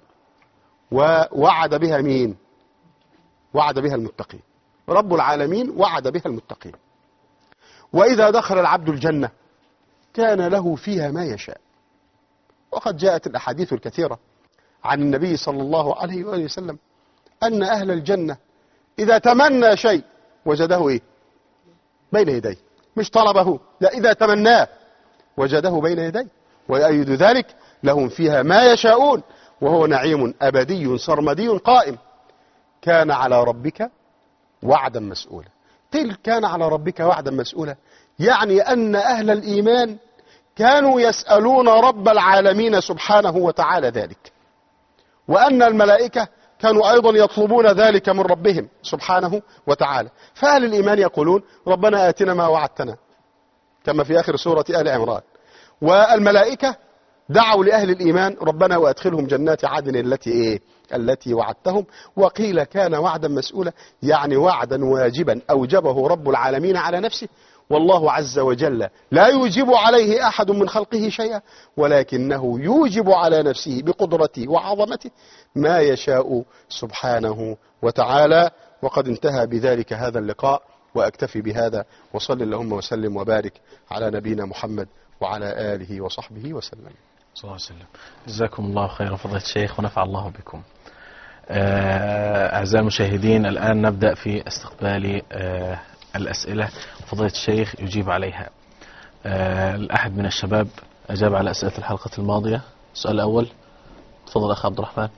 ووعد بها مين؟ وعد بها المتقين. رب العالمين وعد بها المتقين. وإذا دخل العبد الجنة كان له فيها ما يشاء. وقد جاءت الأحاديث الكثيرة عن النبي صلى الله عليه وآله وسلم أن أهل الجنة إذا تمنى شيء وجده بين يديه، مش طلبه، لا، إذا تمناه وجده بين يديه. ويؤيد ذلك لهم فيها ما يشاءون وهو نعيم أبدي سرمدي قائم كان على ربك وعدا مسؤولا. قيل كان على ربك وعدا مسؤولا، يعني أن أهل الإيمان كانوا يسألون رب العالمين سبحانه وتعالى ذلك، وأن الملائكة كانوا أيضا يطلبون ذلك من ربهم سبحانه وتعالى. فأهل الإيمان يقولون ربنا آتنا ما وعدتنا كما في آخر سورة آل عمران، والملائكة دعوا لأهل الإيمان ربنا وأدخلهم جنات عدن التي وعدتهم. وقيل كان وعدا مسؤولا، يعني وعدا واجبا أوجبه رب العالمين على نفسه، والله عز وجل لا يوجب عليه أحد من خلقه شيئا، ولكنه يوجب على نفسه بقدرته وعظمته ما يشاء سبحانه وتعالى. وقد انتهى بذلك هذا اللقاء، وأكتفي بهذا، وصل اللهم وسلم وبارك على نبينا محمد وعلى آله وصحبه وسلم. صلى الله عليه وسلم. جزاكم الله خيرا فضيلة الشيخ ونفع الله بكم. أعزائي المشاهدين، الآن نبدأ في استقبال الأسئلة، فضيلة الشيخ يجيب عليها. الأحد من الشباب أجاب على أسئلة الحلقة الماضية. السؤال الأول، تفضل أخ عبد الرحمن.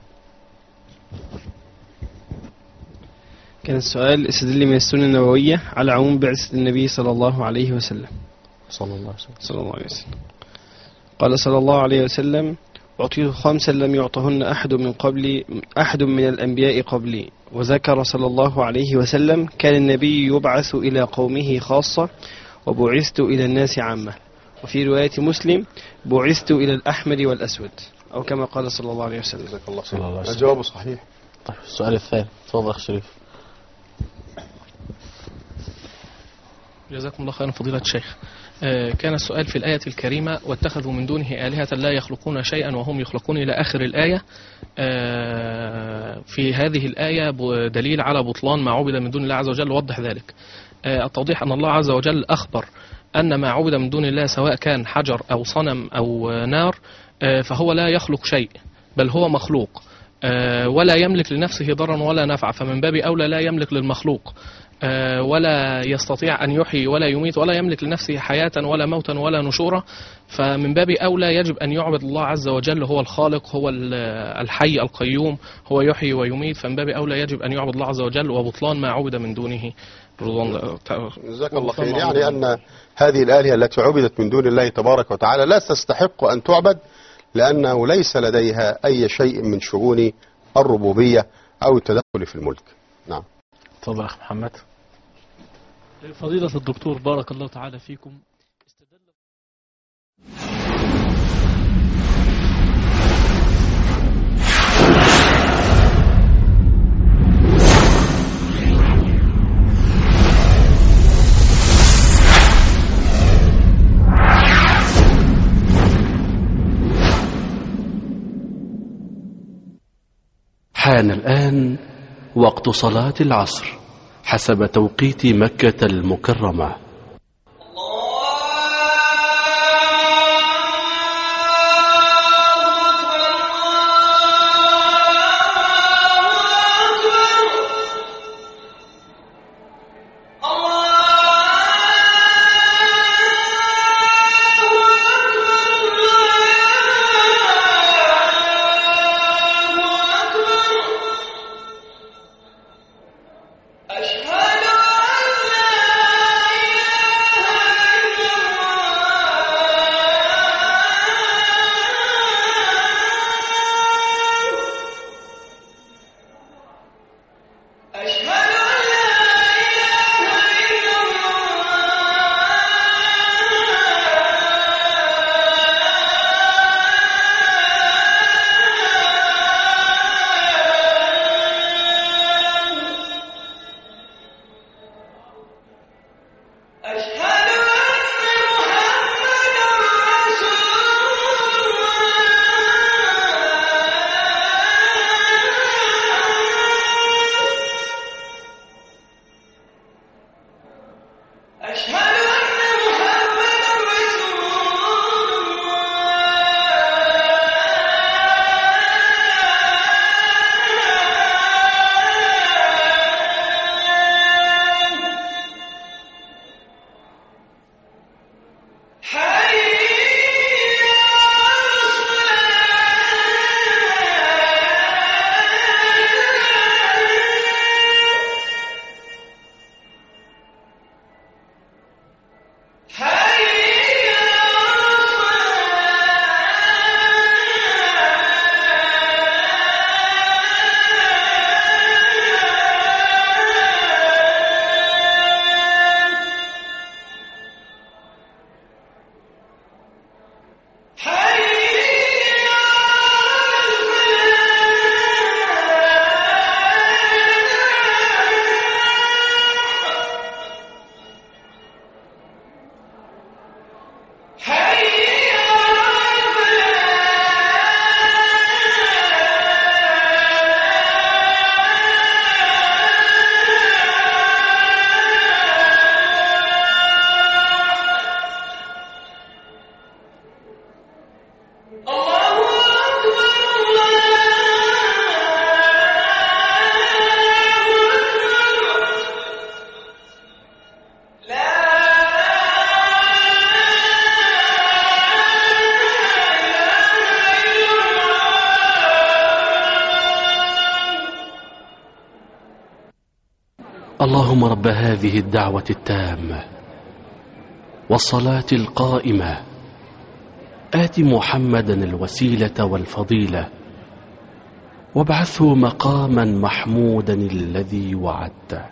كان السؤال: استدل من السنة النبوية على عموم بعثة النبي صلى الله عليه وسلم. صلى الله عليه وسلم. قال صلى الله عليه وسلم: أعطيت 5 لم يعطهن أحد من الأنبياء قبلي. وذكر صلى الله عليه وسلم: كان النبي يبعث إلى قومه خاصة وبعثت إلى الناس عامة. وفي رواية مسلم: بعثت إلى الأحمر والأسود، أو كما قال صلى الله عليه وسلم. جزاك الله خير. الجواب صحيح. طيب، السؤال الثاني، تفضل أخ شريف. جزاكم الله خيرا فضيلة الشيخ. كان السؤال في الآية الكريمة: واتخذوا من دونه آلهة لا يخلقون شيئا وهم يخلقون، إلى آخر الآية. في هذه الآية دليل على بطلان ما عبد من دون الله عز وجل، وضح ذلك. التوضيح أن الله عز وجل أخبر أن ما عبد من دون الله سواء كان حجر أو صنم أو نار فهو لا يخلق شيء، بل هو مخلوق ولا يملك لنفسه ضرا ولا نفع، فمن باب أولى لا يملك للمخلوق ولا يستطيع أن يحيي ولا يميت، ولا يملك لنفسه حياة ولا موتا ولا نشورا. فمن باب أولى يجب أن يعبد الله عز وجل، هو الخالق، هو الحي القيوم، هو يحيي ويميت. فمن باب أولى يجب أن يعبد الله عز وجل، وبطلان ما عبد من دونه. جزاك الله خير. يعني أن هذه الآلهة التي عبدت من دون الله تبارك وتعالى لا تستحق أن تعبد، لأنه ليس لديها أي شيء من شؤون الربوبية أو التدخل في الملك. نعم. تفضل أخ محمد. فضيلة الدكتور بارك الله تعالى فيكم، حان الآن وقت صلاة العصر حسب توقيت مكة المكرمة. أشهد أن لا اللهم رب هذه الدعوة التامة والصلاة القائمة آت محمدا الوسيلة والفضيلة وابعثه مقاما محمودا الذي وعدته.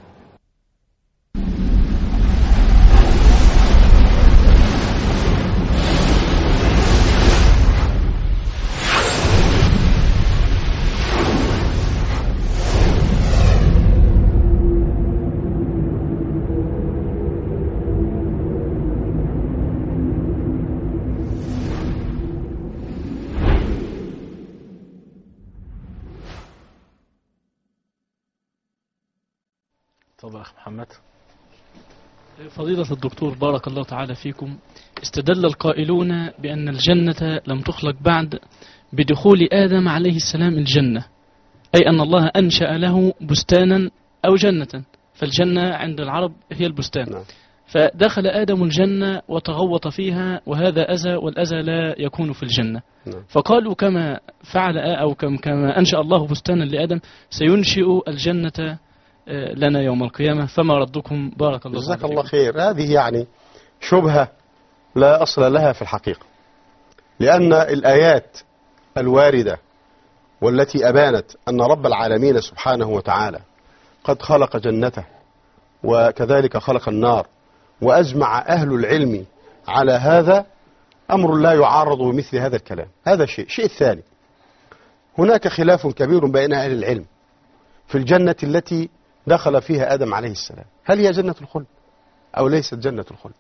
تفضل أخ محمد. فضيلة الدكتور بارك الله تعالى فيكم، استدل القائلون بأن الجنة لم تخلق بعد بدخول آدم عليه السلام الجنة، أي أن الله أنشأ له بستانا أو جنة، فالجنة عند العرب هي البستان. فدخل آدم الجنة وتغوط فيها، وهذا أذى، والأذى لا يكون في الجنة. فقالوا كما فعل أو كما أنشأ الله بستانا لآدم سينشئ الجنة لنا يوم القيامة، فما ردكم بارك الله فيكم؟ جزاك الله خير. هذه يعني شبهة لا أصل لها في الحقيقة، لأن الآيات الواردة والتي أبانت أن رب العالمين سبحانه وتعالى قد خلق جنته وكذلك خلق النار، وأجمع أهل العلم على هذا، أمر لا يعارض بمثل هذا الكلام. هذا شيء الثاني، هناك خلاف كبير بين أهل العلم في الجنة التي دخل فيها آدم عليه السلام، هل هي جنة الخلد أو ليست جنة الخلد؟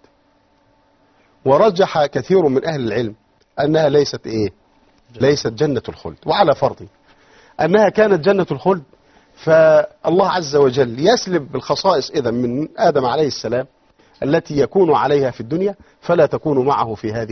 ورجح كثير من أهل العلم أنها ليست جنة الخلد. وعلى فرض أنها كانت جنة الخلد، فالله عز وجل يسلب الخصائص إذن من آدم عليه السلام التي يكون عليها في الدنيا، فلا تكون معه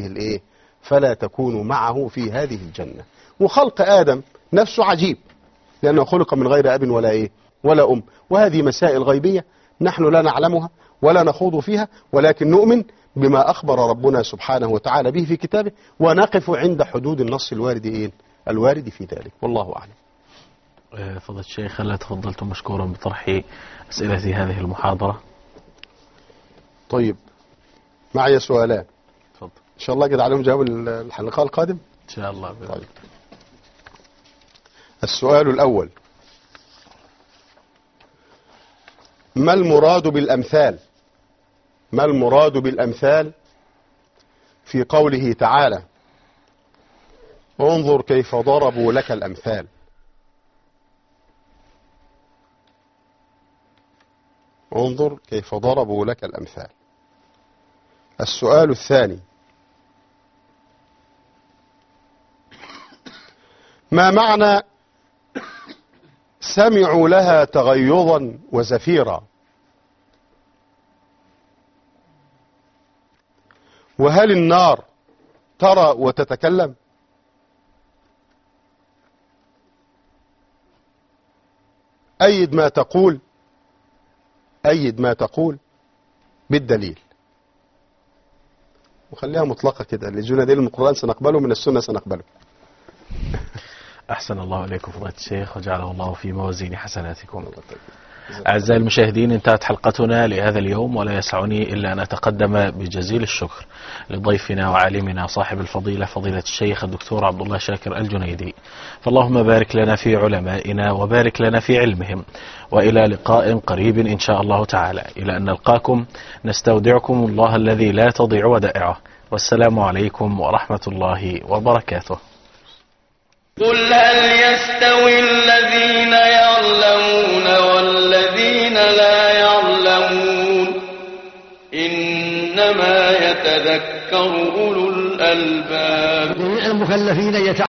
في هذه الجنة. وخلق آدم نفسه عجيب، لأنه خلق من غير أب ولا أم، وهذه مسائل غيبية نحن لا نعلمها ولا نخوض فيها، ولكن نؤمن بما أخبر ربنا سبحانه وتعالى به في كتابه، ونقف عند حدود النص الوارد في ذلك، والله أعلم. فضل الشيخ، هل تفضلتم مشكورا بطرح أسئلة هذه المحاضرة؟ طيب، معي سؤالان، تفضل. إن شاء الله قد عليهم جواب الحلقة القادم إن شاء الله. طيب. السؤال الأول: ما المراد بالأمثال في قوله تعالى: انظر كيف ضربوا لك الأمثال؟ انظر كيف ضربوا لك الأمثال. السؤال الثاني: ما معنى سمعوا لها تغيظا وزفيرا؟ وهل النار ترى وتتكلم؟ أيد ما تقول بالدليل. وخليها مطلقة كده، اللي جونا دليل من القرآن سنقبله، من السنة سنقبله. أحسن الله إليكم فضيلة الشيخ، وجعله الله في موازين حسناتكم. أعزائي المشاهدين، انتهت حلقتنا لهذا اليوم، ولا يسعني إلا أن أتقدم بجزيل الشكر لضيفنا وعالمنا صاحب الفضيلة فضيلة الشيخ الدكتور عبد الله شاكر الجنيدي، فاللهم بارك لنا في علمائنا وبارك لنا في علمهم، وإلى لقاء قريب إن شاء الله تعالى. إلى أن نلقاكم نستودعكم الله الذي لا تضيع ودائعه، والسلام عليكم ورحمة الله وبركاته. قل هل يستوي الذين يعلمون والذين لا يعلمون؟ إنما يتذكر أولو الألباب. المكلفين